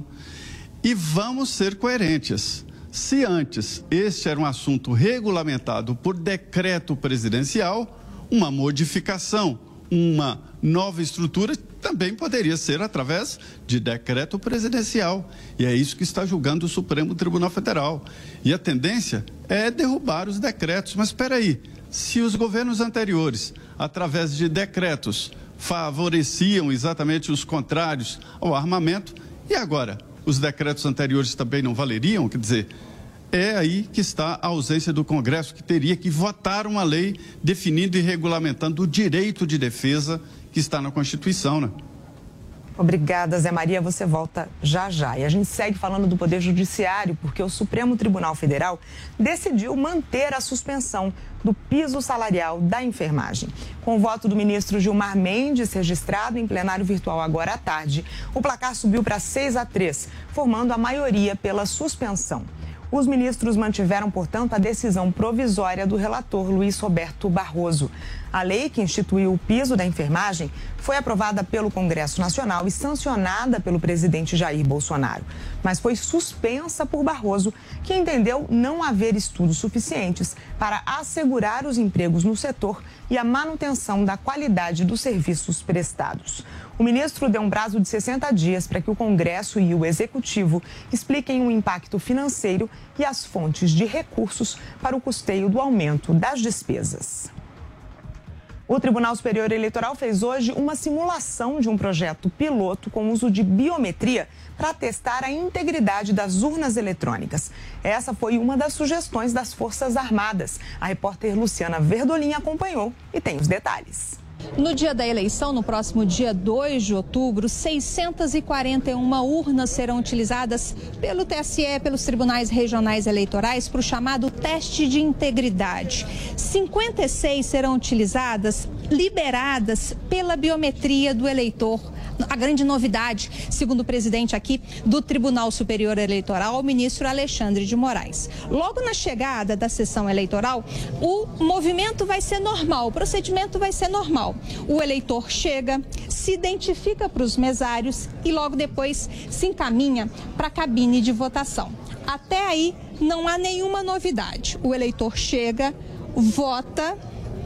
E vamos ser coerentes. Se antes este era um assunto regulamentado por decreto presidencial, uma modificação, uma nova estrutura também poderia ser através de decreto presidencial. E é isso que está julgando o Supremo Tribunal Federal. E a tendência é derrubar os decretos. Mas espera aí, se os governos anteriores, através de decretos, favoreciam exatamente os contrários ao armamento, e agora os decretos anteriores também não valeriam? Quer dizer, é aí que está a ausência do Congresso, que teria que votar uma lei definindo e regulamentando o direito de defesa que está na Constituição, né? Obrigada, Zé Maria. Você volta já já. E a gente segue falando do Poder Judiciário, porque o Supremo Tribunal Federal decidiu manter a suspensão do piso salarial da enfermagem. Com o voto do ministro Gilmar Mendes, registrado em plenário virtual agora à tarde, o placar subiu para seis a três, formando a maioria pela suspensão. Os ministros mantiveram, portanto, a decisão provisória do relator Luiz Roberto Barroso. A lei que instituiu o piso da enfermagem foi aprovada pelo Congresso Nacional e sancionada pelo presidente Jair Bolsonaro, mas foi suspensa por Barroso, que entendeu não haver estudos suficientes para assegurar os empregos no setor e a manutenção da qualidade dos serviços prestados. O ministro deu um prazo de sessenta dias para que o Congresso e o Executivo expliquem o impacto financeiro e as fontes de recursos para o custeio do aumento das despesas. O Tribunal Superior Eleitoral fez hoje uma simulação de um projeto piloto com uso de biometria para testar a integridade das urnas eletrônicas. Essa foi uma das sugestões das Forças Armadas. A repórter Luciana Verdolim acompanhou e tem os detalhes. No dia da eleição, no próximo dia dois de outubro, seiscentas e quarenta e uma urnas serão utilizadas pelo T S E, pelos tribunais regionais eleitorais, para o chamado teste de integridade. cinquenta e seis serão utilizadas, liberadas pela biometria do eleitor. A grande novidade, segundo o presidente aqui do Tribunal Superior Eleitoral, o ministro Alexandre de Moraes. Logo na chegada da sessão eleitoral, o movimento vai ser normal, o procedimento vai ser normal. O eleitor chega, se identifica para os mesários e logo depois se encaminha para a cabine de votação. Até aí não há nenhuma novidade. O eleitor chega, vota,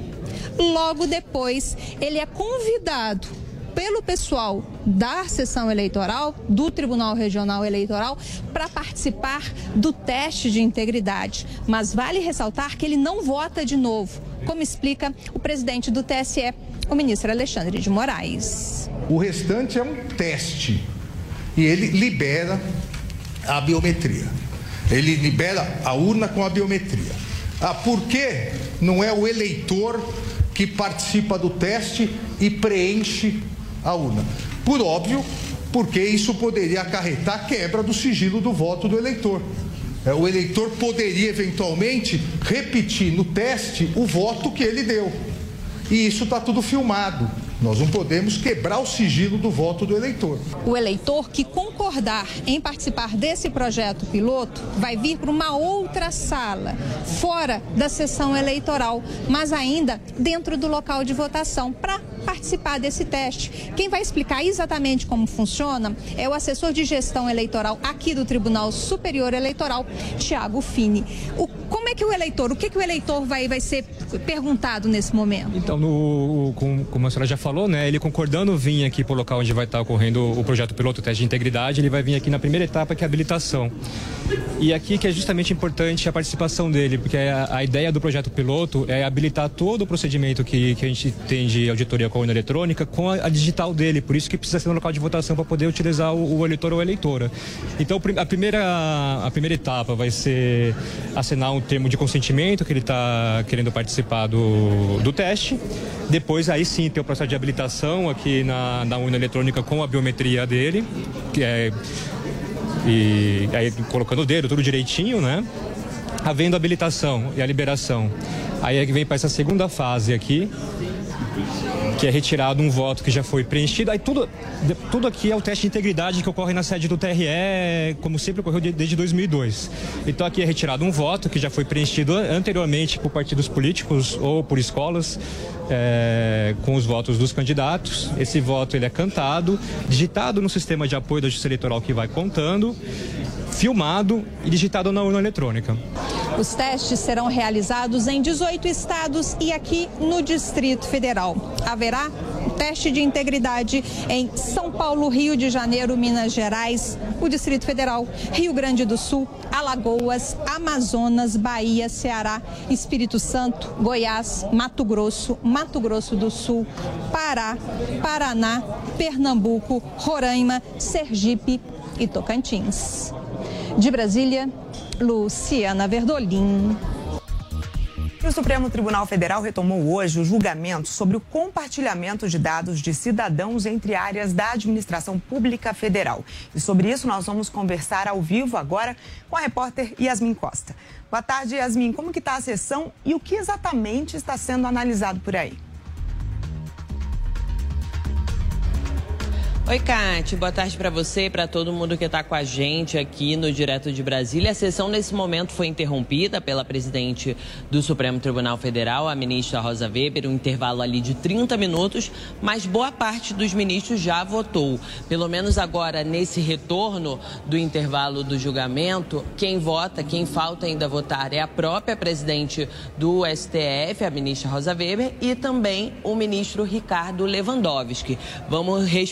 logo depois ele é convidado pelo pessoal da sessão eleitoral, do Tribunal Regional Eleitoral, para participar do teste de integridade. Mas vale ressaltar que ele não vota de novo, como explica o presidente do T S E, o ministro Alexandre de Moraes. O restante é um teste e ele libera a biometria. Ele libera a urna com a biometria. Ah, por que não é o eleitor que participa do teste e preenche a urna? Por óbvio, porque isso poderia acarretar quebra do sigilo do voto do eleitor. O eleitor poderia eventualmente repetir no teste o voto que ele deu. E isso está tudo filmado. Nós não podemos quebrar o sigilo do voto do eleitor. O eleitor que concordar em participar desse projeto piloto vai vir para uma outra sala, fora da sessão eleitoral, mas ainda dentro do local de votação, para participar desse teste. Quem vai explicar exatamente como funciona é o assessor de gestão eleitoral aqui do Tribunal Superior Eleitoral, Tiago Fini. O, como é que o eleitor, o que, que o eleitor vai, vai ser perguntado nesse momento? Então, no, como, como a senhora já falou, né, ele concordando vir aqui para o local onde vai estar ocorrendo o projeto piloto, o teste de integridade, ele vai vir aqui na primeira etapa, que é a habilitação. E aqui que é justamente importante a participação dele, porque a, a ideia do projeto piloto é habilitar todo o procedimento que, que a gente tem de auditoria com a urna eletrônica com a, a digital dele, por isso que precisa ser no local de votação para poder utilizar o, o eleitor ou a eleitora. Então, a primeira, a primeira etapa vai ser assinar um termo de consentimento que ele está querendo participar do, do teste. Depois, aí sim, tem o processo de habilitação aqui na, na urna eletrônica com a biometria dele, que é, e aí colocando o dedo, tudo direitinho, né? Havendo a habilitação e a liberação. Aí é que vem para essa segunda fase aqui, que é retirado um voto que já foi preenchido. Aí tudo, tudo aqui é o teste de integridade que ocorre na sede do T R E, como sempre ocorreu desde dois mil e dois. Então aqui é retirado um voto que já foi preenchido anteriormente por partidos políticos ou por escolas, é, com os votos dos candidatos. Esse voto ele é cantado, digitado no sistema de apoio da Justiça Eleitoral que vai contando, filmado e digitado na urna eletrônica. Os testes serão realizados em dezoito estados e aqui no Distrito Federal. Haverá teste de integridade em São Paulo, Rio de Janeiro, Minas Gerais, o Distrito Federal, Rio Grande do Sul, Alagoas, Amazonas, Bahia, Ceará, Espírito Santo, Goiás, Mato Grosso, Mato Grosso do Sul, Pará, Paraná, Pernambuco, Roraima, Sergipe e Tocantins. De Brasília, Luciana Verdolim. E o Supremo Tribunal Federal retomou hoje o julgamento sobre o compartilhamento de dados de cidadãos entre áreas da administração pública federal. E sobre isso nós vamos conversar ao vivo agora com a repórter Yasmin Costa. Boa tarde, Yasmin. Como que está a sessão e o que exatamente está sendo analisado por aí? Oi, Cátia. Boa tarde para você e para todo mundo que está com a gente aqui no Direto de Brasília. A sessão, nesse momento, foi interrompida pela presidente do Supremo Tribunal Federal, a ministra Rosa Weber, um intervalo ali de trinta minutos, mas boa parte dos ministros já votou. Pelo menos agora, nesse retorno do intervalo do julgamento, quem vota, quem falta ainda votar é a própria presidente do S T F, a ministra Rosa Weber, e também o ministro Ricardo Lewandowski. Vamos responder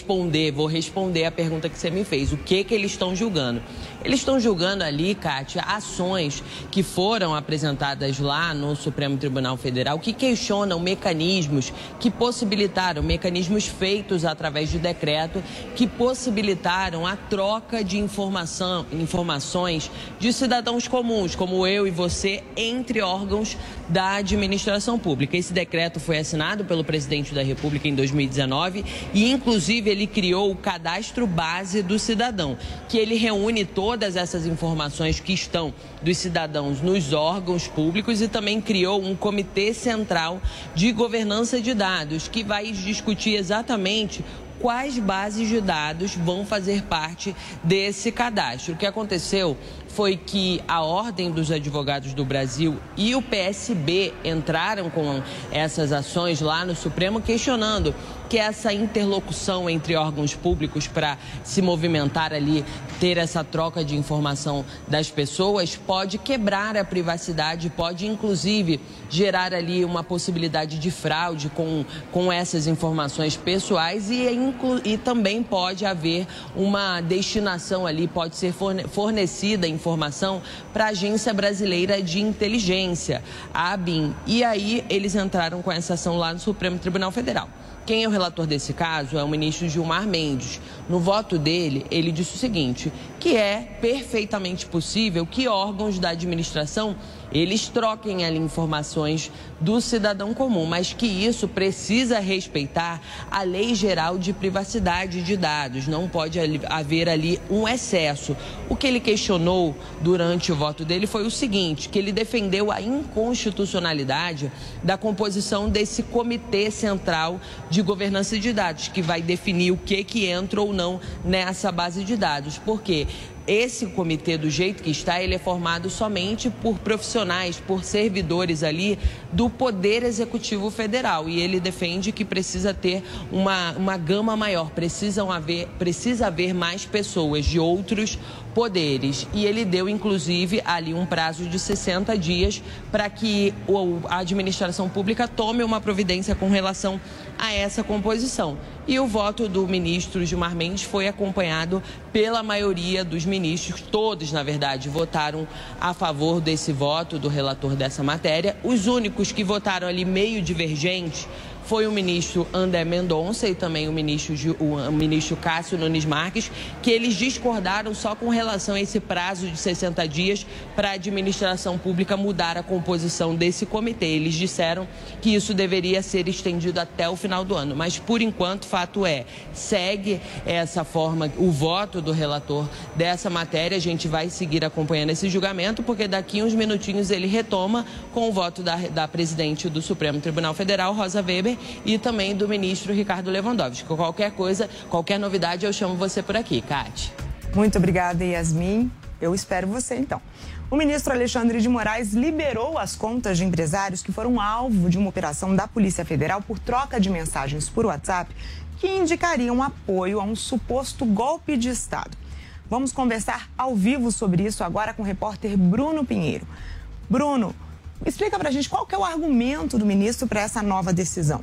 porque vou responder a pergunta que você me fez. O que que eles estão julgando? Eles estão julgando ali, Kátia, ações que foram apresentadas lá no Supremo Tribunal Federal que questionam mecanismos que possibilitaram, mecanismos feitos através de decreto, que possibilitaram a troca de informação, informações de cidadãos comuns, como eu e você, entre órgãos da administração pública. Esse decreto foi assinado pelo presidente da República em dois mil e dezenove e, inclusive, ele criou o cadastro base do cidadão, que ele reúne todas essas informações que estão dos cidadãos nos órgãos públicos e também criou um comitê central de governança de dados que vai discutir exatamente quais bases de dados vão fazer parte desse cadastro. O que aconteceu foi que a Ordem dos Advogados do Brasil e o P S B entraram com essas ações lá no Supremo, questionando que essa interlocução entre órgãos públicos para se movimentar ali, ter essa troca de informação das pessoas, pode quebrar a privacidade, pode inclusive gerar ali uma possibilidade de fraude com, com essas informações pessoais e, inclu, e também pode haver uma destinação ali, pode ser fornecida informação para a Agência Brasileira de Inteligência, a ABIN. E aí eles entraram com essa ação lá no Supremo Tribunal Federal. Quem é o relator desse caso é o ministro Gilmar Mendes. No voto dele, ele disse o seguinte, que é perfeitamente possível que órgãos da administração eles troquem ali informações do cidadão comum, mas que isso precisa respeitar a Lei Geral de Privacidade de Dados, não pode haver ali um excesso. O que ele questionou durante o voto dele foi o seguinte, que ele defendeu a inconstitucionalidade da composição desse Comitê Central de Governança de Dados, que vai definir o que que entra ou não nessa base de dados, porque esse comitê, do jeito que está, ele é formado somente por profissionais, por servidores ali do Poder Executivo Federal. E ele defende que precisa ter uma, uma gama maior, precisam haver, precisa haver mais pessoas de outros poderes. E ele deu, inclusive, ali um prazo de sessenta dias para que a administração pública tome uma providência com relação a essa composição. E o voto do ministro Gilmar Mendes foi acompanhado pela maioria dos ministros, todos, na verdade, votaram a favor desse voto do relator dessa matéria. Os únicos que votaram ali meio divergentes foi o ministro André Mendonça e também o ministro, o ministro Cássio Nunes Marques, que eles discordaram só com relação a esse prazo de sessenta dias para a administração pública mudar a composição desse comitê. Eles disseram que isso deveria ser estendido até o final do ano, mas por enquanto, fato é, segue essa forma, o voto do relator dessa matéria. A gente vai seguir acompanhando esse julgamento, porque daqui uns minutinhos ele retoma com o voto da, da presidente do Supremo Tribunal Federal, Rosa Weber, e também do ministro Ricardo Lewandowski. Qualquer coisa, qualquer novidade, eu chamo você por aqui, Kátia. Muito obrigada, Yasmin. Eu espero você, então. O ministro Alexandre de Moraes liberou as contas de empresários que foram alvo de uma operação da Polícia Federal por troca de mensagens por WhatsApp que indicariam apoio a um suposto golpe de Estado. Vamos conversar ao vivo sobre isso agora com o repórter Bruno Pinheiro. Bruno, explica pra gente qual que é o argumento do ministro para essa nova decisão.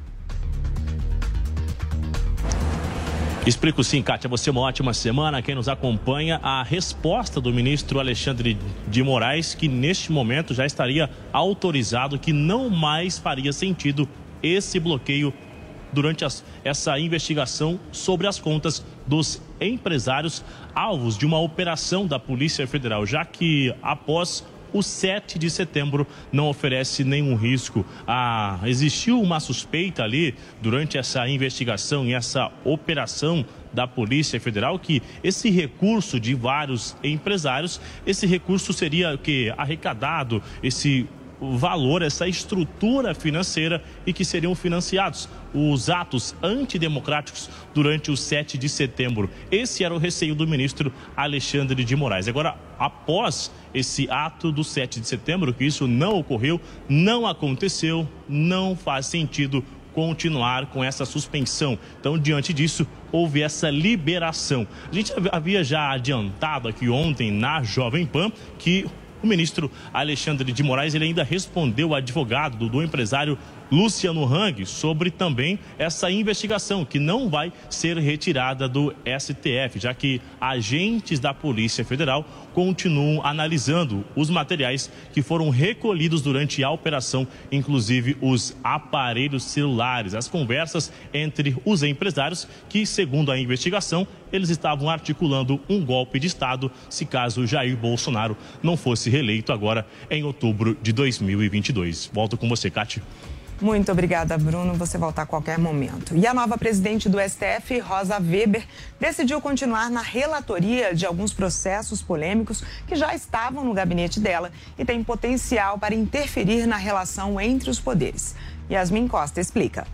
Explico sim, Kátia. Você uma ótima semana. Quem nos acompanha, a resposta do ministro Alexandre de Moraes, que neste momento já estaria autorizado, que não mais faria sentido esse bloqueio durante as, essa investigação sobre as contas dos empresários alvos de uma operação da Polícia Federal, já que após o sete de setembro não oferece nenhum risco. Ah, existiu uma suspeita ali durante essa investigação e essa operação da Polícia Federal que esse recurso de vários empresários, esse recurso seria o que arrecadado, esse valor, essa estrutura financeira e que seriam financiados os atos antidemocráticos durante o sete de setembro. Esse era o receio do ministro Alexandre de Moraes. Agora, após esse ato do sete de setembro, que isso não ocorreu, não aconteceu, não faz sentido continuar com essa suspensão. Então, diante disso, houve essa liberação. A gente havia já adiantado aqui ontem na Jovem Pan que o ministro Alexandre de Moraes ele ainda respondeu ao advogado do, do empresário Luciano Hang sobre também essa investigação que não vai ser retirada do S T F, já que agentes da Polícia Federal continuam analisando os materiais que foram recolhidos durante a operação, inclusive os aparelhos celulares, as conversas entre os empresários que, segundo a investigação, eles estavam articulando um golpe de Estado se caso Jair Bolsonaro não fosse reeleito agora em outubro de dois mil e vinte e dois. Volto com você, Cátia. Muito obrigada, Bruno. Você voltar a qualquer momento. E a nova presidente do S T F, Rosa Weber, decidiu continuar na relatoria de alguns processos polêmicos que já estavam no gabinete dela e tem potencial para interferir na relação entre os poderes. Yasmin Costa explica.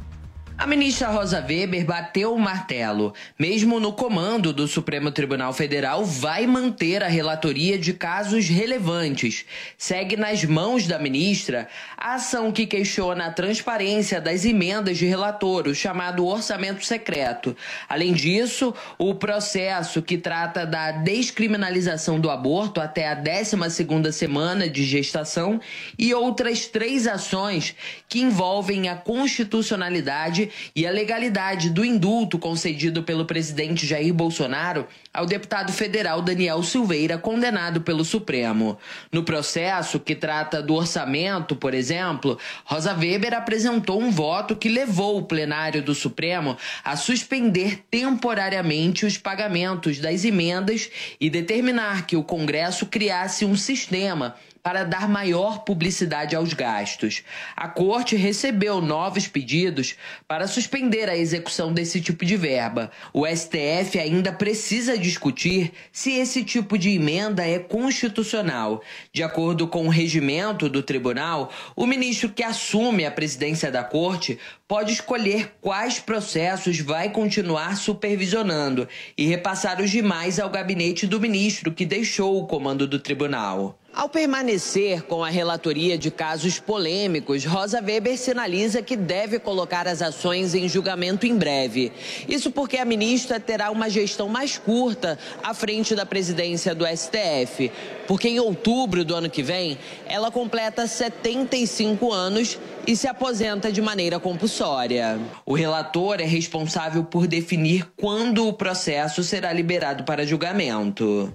A ministra Rosa Weber bateu o martelo. Mesmo no comando do Supremo Tribunal Federal, vai manter a relatoria de casos relevantes. Segue nas mãos da ministra a ação que questiona a transparência das emendas de relator, o chamado orçamento secreto. Além disso, o processo que trata da descriminalização do aborto até a décima segunda semana de gestação e outras três ações que envolvem a constitucionalidade e a legalidade do indulto concedido pelo presidente Jair Bolsonaro ao deputado federal Daniel Silveira, condenado pelo Supremo. No processo que trata do orçamento, por exemplo, Rosa Weber apresentou um voto que levou o plenário do Supremo a suspender temporariamente os pagamentos das emendas e determinar que o Congresso criasse um sistema para dar maior publicidade aos gastos. A Corte recebeu novos pedidos para suspender a execução desse tipo de verba. O S T F ainda precisa discutir se esse tipo de emenda é constitucional. De acordo com o regimento do tribunal, o ministro que assume a presidência da Corte pode escolher quais processos vai continuar supervisionando e repassar os demais ao gabinete do ministro que deixou o comando do tribunal. Ao permanecer com a relatoria de casos polêmicos, Rosa Weber sinaliza que deve colocar as ações em julgamento em breve. Isso porque a ministra terá uma gestão mais curta à frente da presidência do S T F, porque em outubro do ano que vem, ela completa setenta e cinco anos e se aposenta de maneira compulsória. O relator é responsável por definir quando o processo será liberado para julgamento.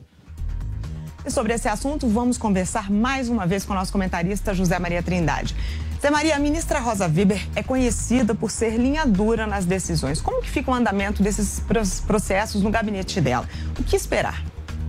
E sobre esse assunto, vamos conversar mais uma vez com o nosso comentarista José Maria Trindade. Zé Maria, a ministra Rosa Weber é conhecida por ser linha dura nas decisões. Como que fica o andamento desses processos no gabinete dela? O que esperar?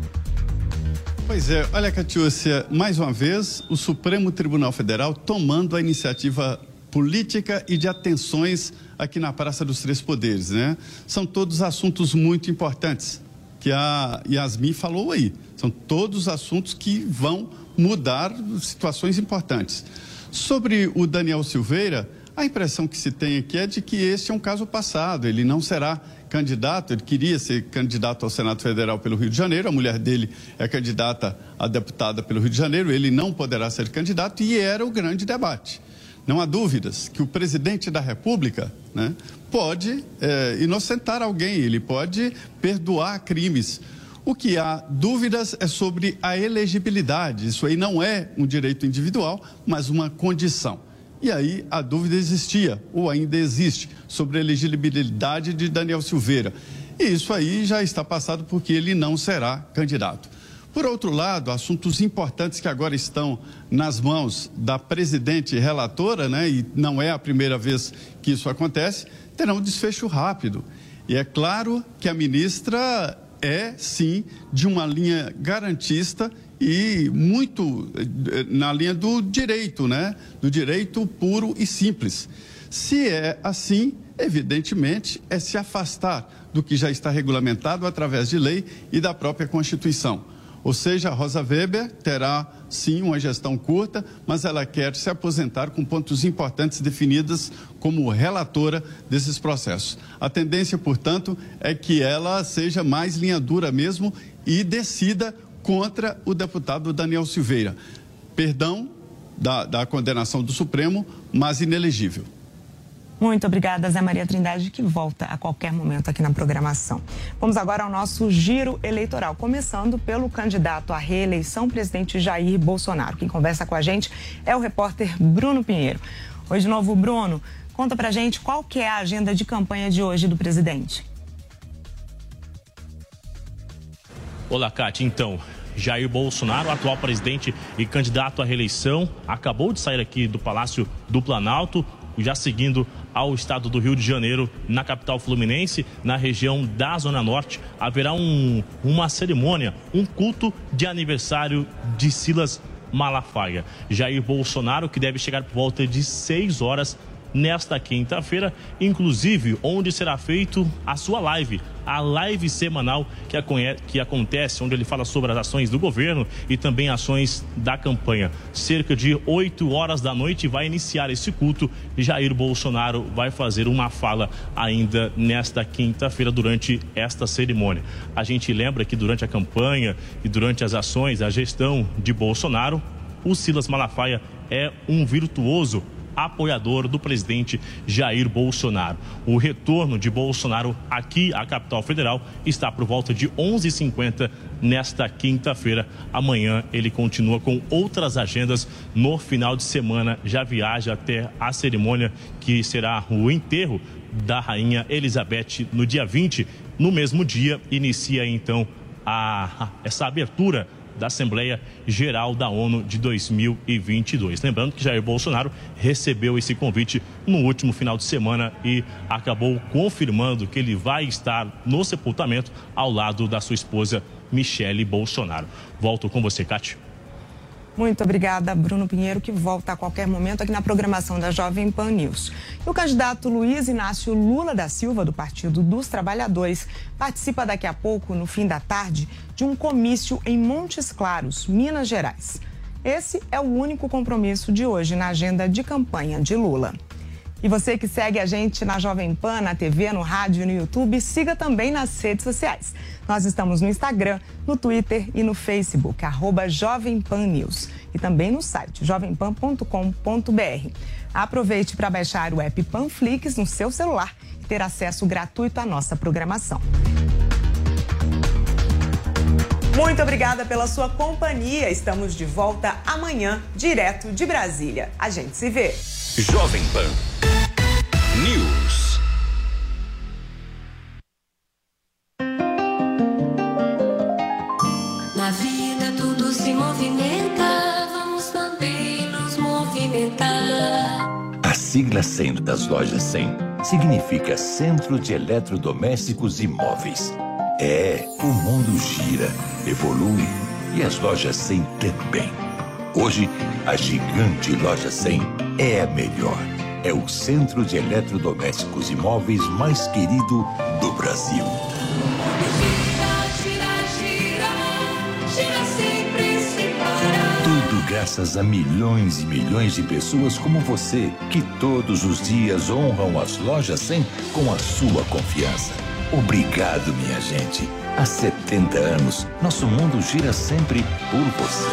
Pois é, olha, Catiúcia, mais uma vez, o Supremo Tribunal Federal tomando a iniciativa política e de atenções aqui na Praça dos Três Poderes, né? São todos assuntos muito importantes que a Yasmin falou aí. São todos assuntos que vão mudar situações importantes. Sobre o Daniel Silveira, a impressão que se tem aqui é de que este é um caso passado, ele não será candidato, ele queria ser candidato ao Senado Federal pelo Rio de Janeiro, a mulher dele é candidata a deputada pelo Rio de Janeiro, ele não poderá ser candidato e era o grande debate. Não há dúvidas que o presidente da República, né, pode é, inocentar alguém, ele pode perdoar crimes. O que há dúvidas é sobre a elegibilidade. Isso aí não é um direito individual, mas uma condição. E aí a dúvida existia, ou ainda existe, sobre a elegibilidade de Daniel Silveira. E isso aí já está passado porque ele não será candidato. Por outro lado, assuntos importantes que agora estão nas mãos da presidente relatora, né, e não é a primeira vez que isso acontece, terão um desfecho rápido. E é claro que a ministra é, sim, de uma linha garantista e muito na linha do direito, né? Do direito puro e simples. Se é assim, evidentemente, é se afastar do que já está regulamentado através de lei e da própria Constituição. Ou seja, a Rosa Weber terá, sim, uma gestão curta, mas ela quer se aposentar com pontos importantes definidos como relatora desses processos. A tendência, portanto, é que ela seja mais linha dura mesmo e decida contra o deputado Daniel Silveira. Perdão da, da condenação do Supremo, mas inelegível. Muito obrigada, Zé Maria Trindade, que volta a qualquer momento aqui na programação. Vamos agora ao nosso giro eleitoral, começando pelo candidato à reeleição, presidente Jair Bolsonaro. Quem conversa com a gente é o repórter Bruno Pinheiro. Oi de novo, Bruno. Conta pra gente qual que é a agenda de campanha de hoje do presidente. Olá, Cátia. Então, Jair Bolsonaro, atual presidente e candidato à reeleição, acabou de sair aqui do Palácio do Planalto, já seguindo ao estado do Rio de Janeiro, na capital fluminense, na região da Zona Norte. Haverá um, uma cerimônia, um culto de aniversário de Silas Malafaia. Jair Bolsonaro, que deve chegar por volta de seis horas nesta quinta-feira, inclusive onde será feito a sua live, a live semanal que, aconhe- que acontece, onde ele fala sobre as ações do governo e também ações da campanha. Cerca de oito horas da noite vai iniciar esse culto e Jair Bolsonaro vai fazer uma fala ainda nesta quinta-feira durante esta cerimônia. A gente lembra que durante a campanha e durante as ações, a gestão de Bolsonaro, o Silas Malafaia é um virtuoso apoiador do presidente Jair Bolsonaro. O retorno de Bolsonaro aqui à capital federal está por volta de onze e cinquenta nesta quinta-feira. Amanhã ele continua com outras agendas. No final de semana já viaja até a cerimônia que será o enterro da rainha Elizabeth no dia vinte. No mesmo dia inicia então a, essa abertura da Assembleia Geral da ONU de dois mil e vinte e dois. Lembrando que Jair Bolsonaro recebeu esse convite no último final de semana e acabou confirmando que ele vai estar no sepultamento ao lado da sua esposa Michele Bolsonaro. Volto com você, Cátia. Muito obrigada, Bruno Pinheiro, que volta a qualquer momento aqui na programação da Jovem Pan News. E o candidato Luiz Inácio Lula da Silva, do Partido dos Trabalhadores, participa daqui a pouco, no fim da tarde, de um comício em Montes Claros, Minas Gerais. Esse é o único compromisso de hoje na agenda de campanha de Lula. E você que segue a gente na Jovem Pan, na T V, no rádio e no YouTube, siga também nas redes sociais. Nós estamos no Instagram, no Twitter e no Facebook, arroba Jovem Pan News. E também no site jovem pan ponto com ponto b r. Aproveite para baixar o app Panflix no seu celular e ter acesso gratuito à nossa programação. Muito obrigada pela sua companhia. Estamos de volta amanhã, direto de Brasília. A gente se vê. Jovem Pan News. Na vida tudo se movimenta, vamos também nos movimentar. A sigla cem das lojas cem significa Centro de Eletrodomésticos e Móveis. É, o mundo gira, evolui e as lojas cem também. Hoje, a gigante Loja cem é a melhor. É o centro de eletrodomésticos e móveis mais querido do Brasil. Gira, gira, gira sempre sem parar. Tudo graças a milhões e milhões de pessoas como você, que todos os dias honram as Lojas cem com a sua confiança. Obrigado, minha gente. Há setenta anos, nosso mundo gira sempre por você.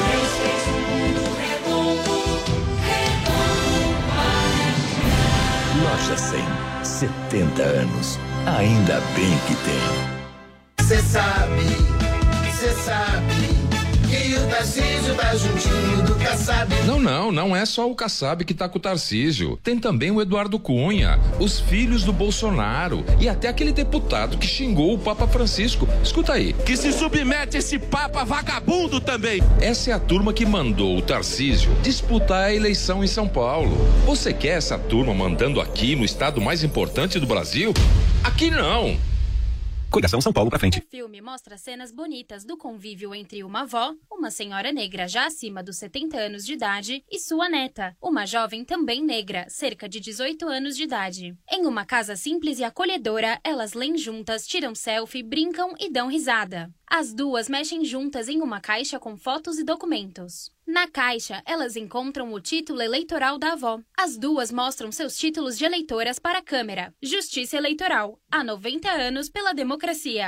Loja cem, setenta anos. Ainda bem que tem. Cê sabe, cê sabe que o Tarcísio tá juntinho do Kassab. Não, não, não é só o Kassab que tá com o Tarcísio. Tem também o Eduardo Cunha, os filhos do Bolsonaro e até aquele deputado que xingou o Papa Francisco. Escuta aí. Que se submete esse Papa vagabundo também. Essa é a turma que mandou o Tarcísio disputar a eleição em São Paulo. Você quer essa turma mandando aqui no estado mais importante do Brasil? Aqui não. Coligação São Paulo pra frente. O filme mostra cenas bonitas do convívio entre uma avó, uma senhora negra já acima dos setenta anos de idade, e sua neta, uma jovem também negra, cerca de dezoito anos de idade. Em uma casa simples e acolhedora, elas leem juntas, tiram selfie, brincam e dão risada. As duas mexem juntas em uma caixa com fotos e documentos. Na caixa, elas encontram o título eleitoral da avó. As duas mostram seus títulos de eleitoras para a câmera. Justiça Eleitoral. Há noventa anos pela democracia.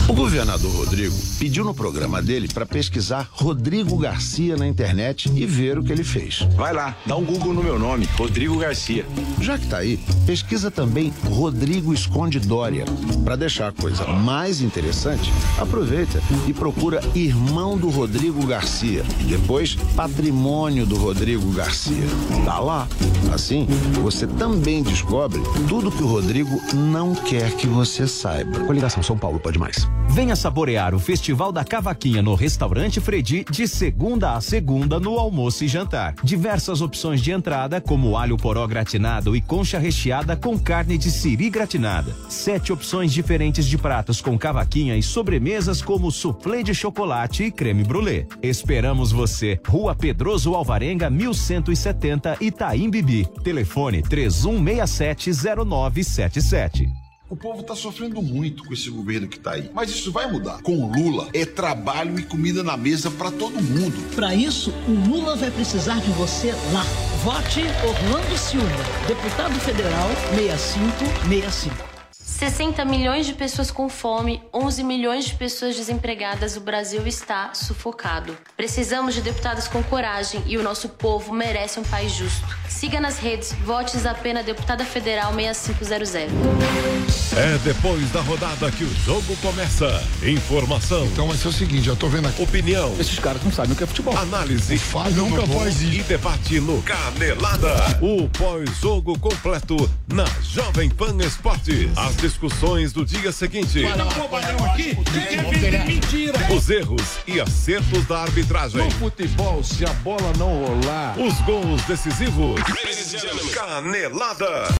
O governador Rodrigo pediu no programa dele para pesquisar Rodrigo Garcia na internet e ver o que ele fez. Vai lá, dá um Google no meu nome, Rodrigo Garcia. Já que tá aí, pesquisa também Rodrigo Esconde Dória. Para deixar a coisa mais interessante, aproveita e procura irmão do Rodrigo Garcia. Depois, patrimônio do Rodrigo Garcia. Tá lá. Assim, você também descobre tudo que o Rodrigo não quer que você saiba. Coligação São Paulo pode mais. Venha saborear o Festival da Cavaquinha no Restaurante Fredi de segunda a segunda no almoço e jantar. Diversas opções de entrada, como alho poró gratinado e concha recheada com carne de siri gratinada. Sete opções diferentes de pratos com cavaquinha e sobremesas como soufflé de chocolate e creme brulee. Esperamos você. Rua Pedroso Alvarenga, mil cento e setenta, Itaim Bibi. Telefone três um seis sete zero nove sete sete. O povo tá sofrendo muito com esse governo que tá aí. Mas isso vai mudar. Com o Lula, é trabalho e comida na mesa para todo mundo. Para isso, o Lula vai precisar de você lá. Vote Orlando Silva, deputado federal seis cinco seis cinco. sessenta milhões de pessoas com fome, onze milhões de pessoas desempregadas, o Brasil está sufocado. Precisamos de deputados com coragem e o nosso povo merece um país justo. Siga nas redes, vote Zapena, deputada federal seis cinco zero zero. É depois da rodada que o jogo começa. Informação. Então vai ser o seguinte, eu tô vendo aqui. Opinião. Esses caras não sabem o que é futebol. Análise. Faz, nunca faz isso. E debate no Canelada. O pós-jogo completo na Jovem Pan Esportes. As discussões do dia seguinte. Aqui, mentira. Os erros e acertos da arbitragem. No futebol, se a bola não rolar. Os gols decisivos. Canelada.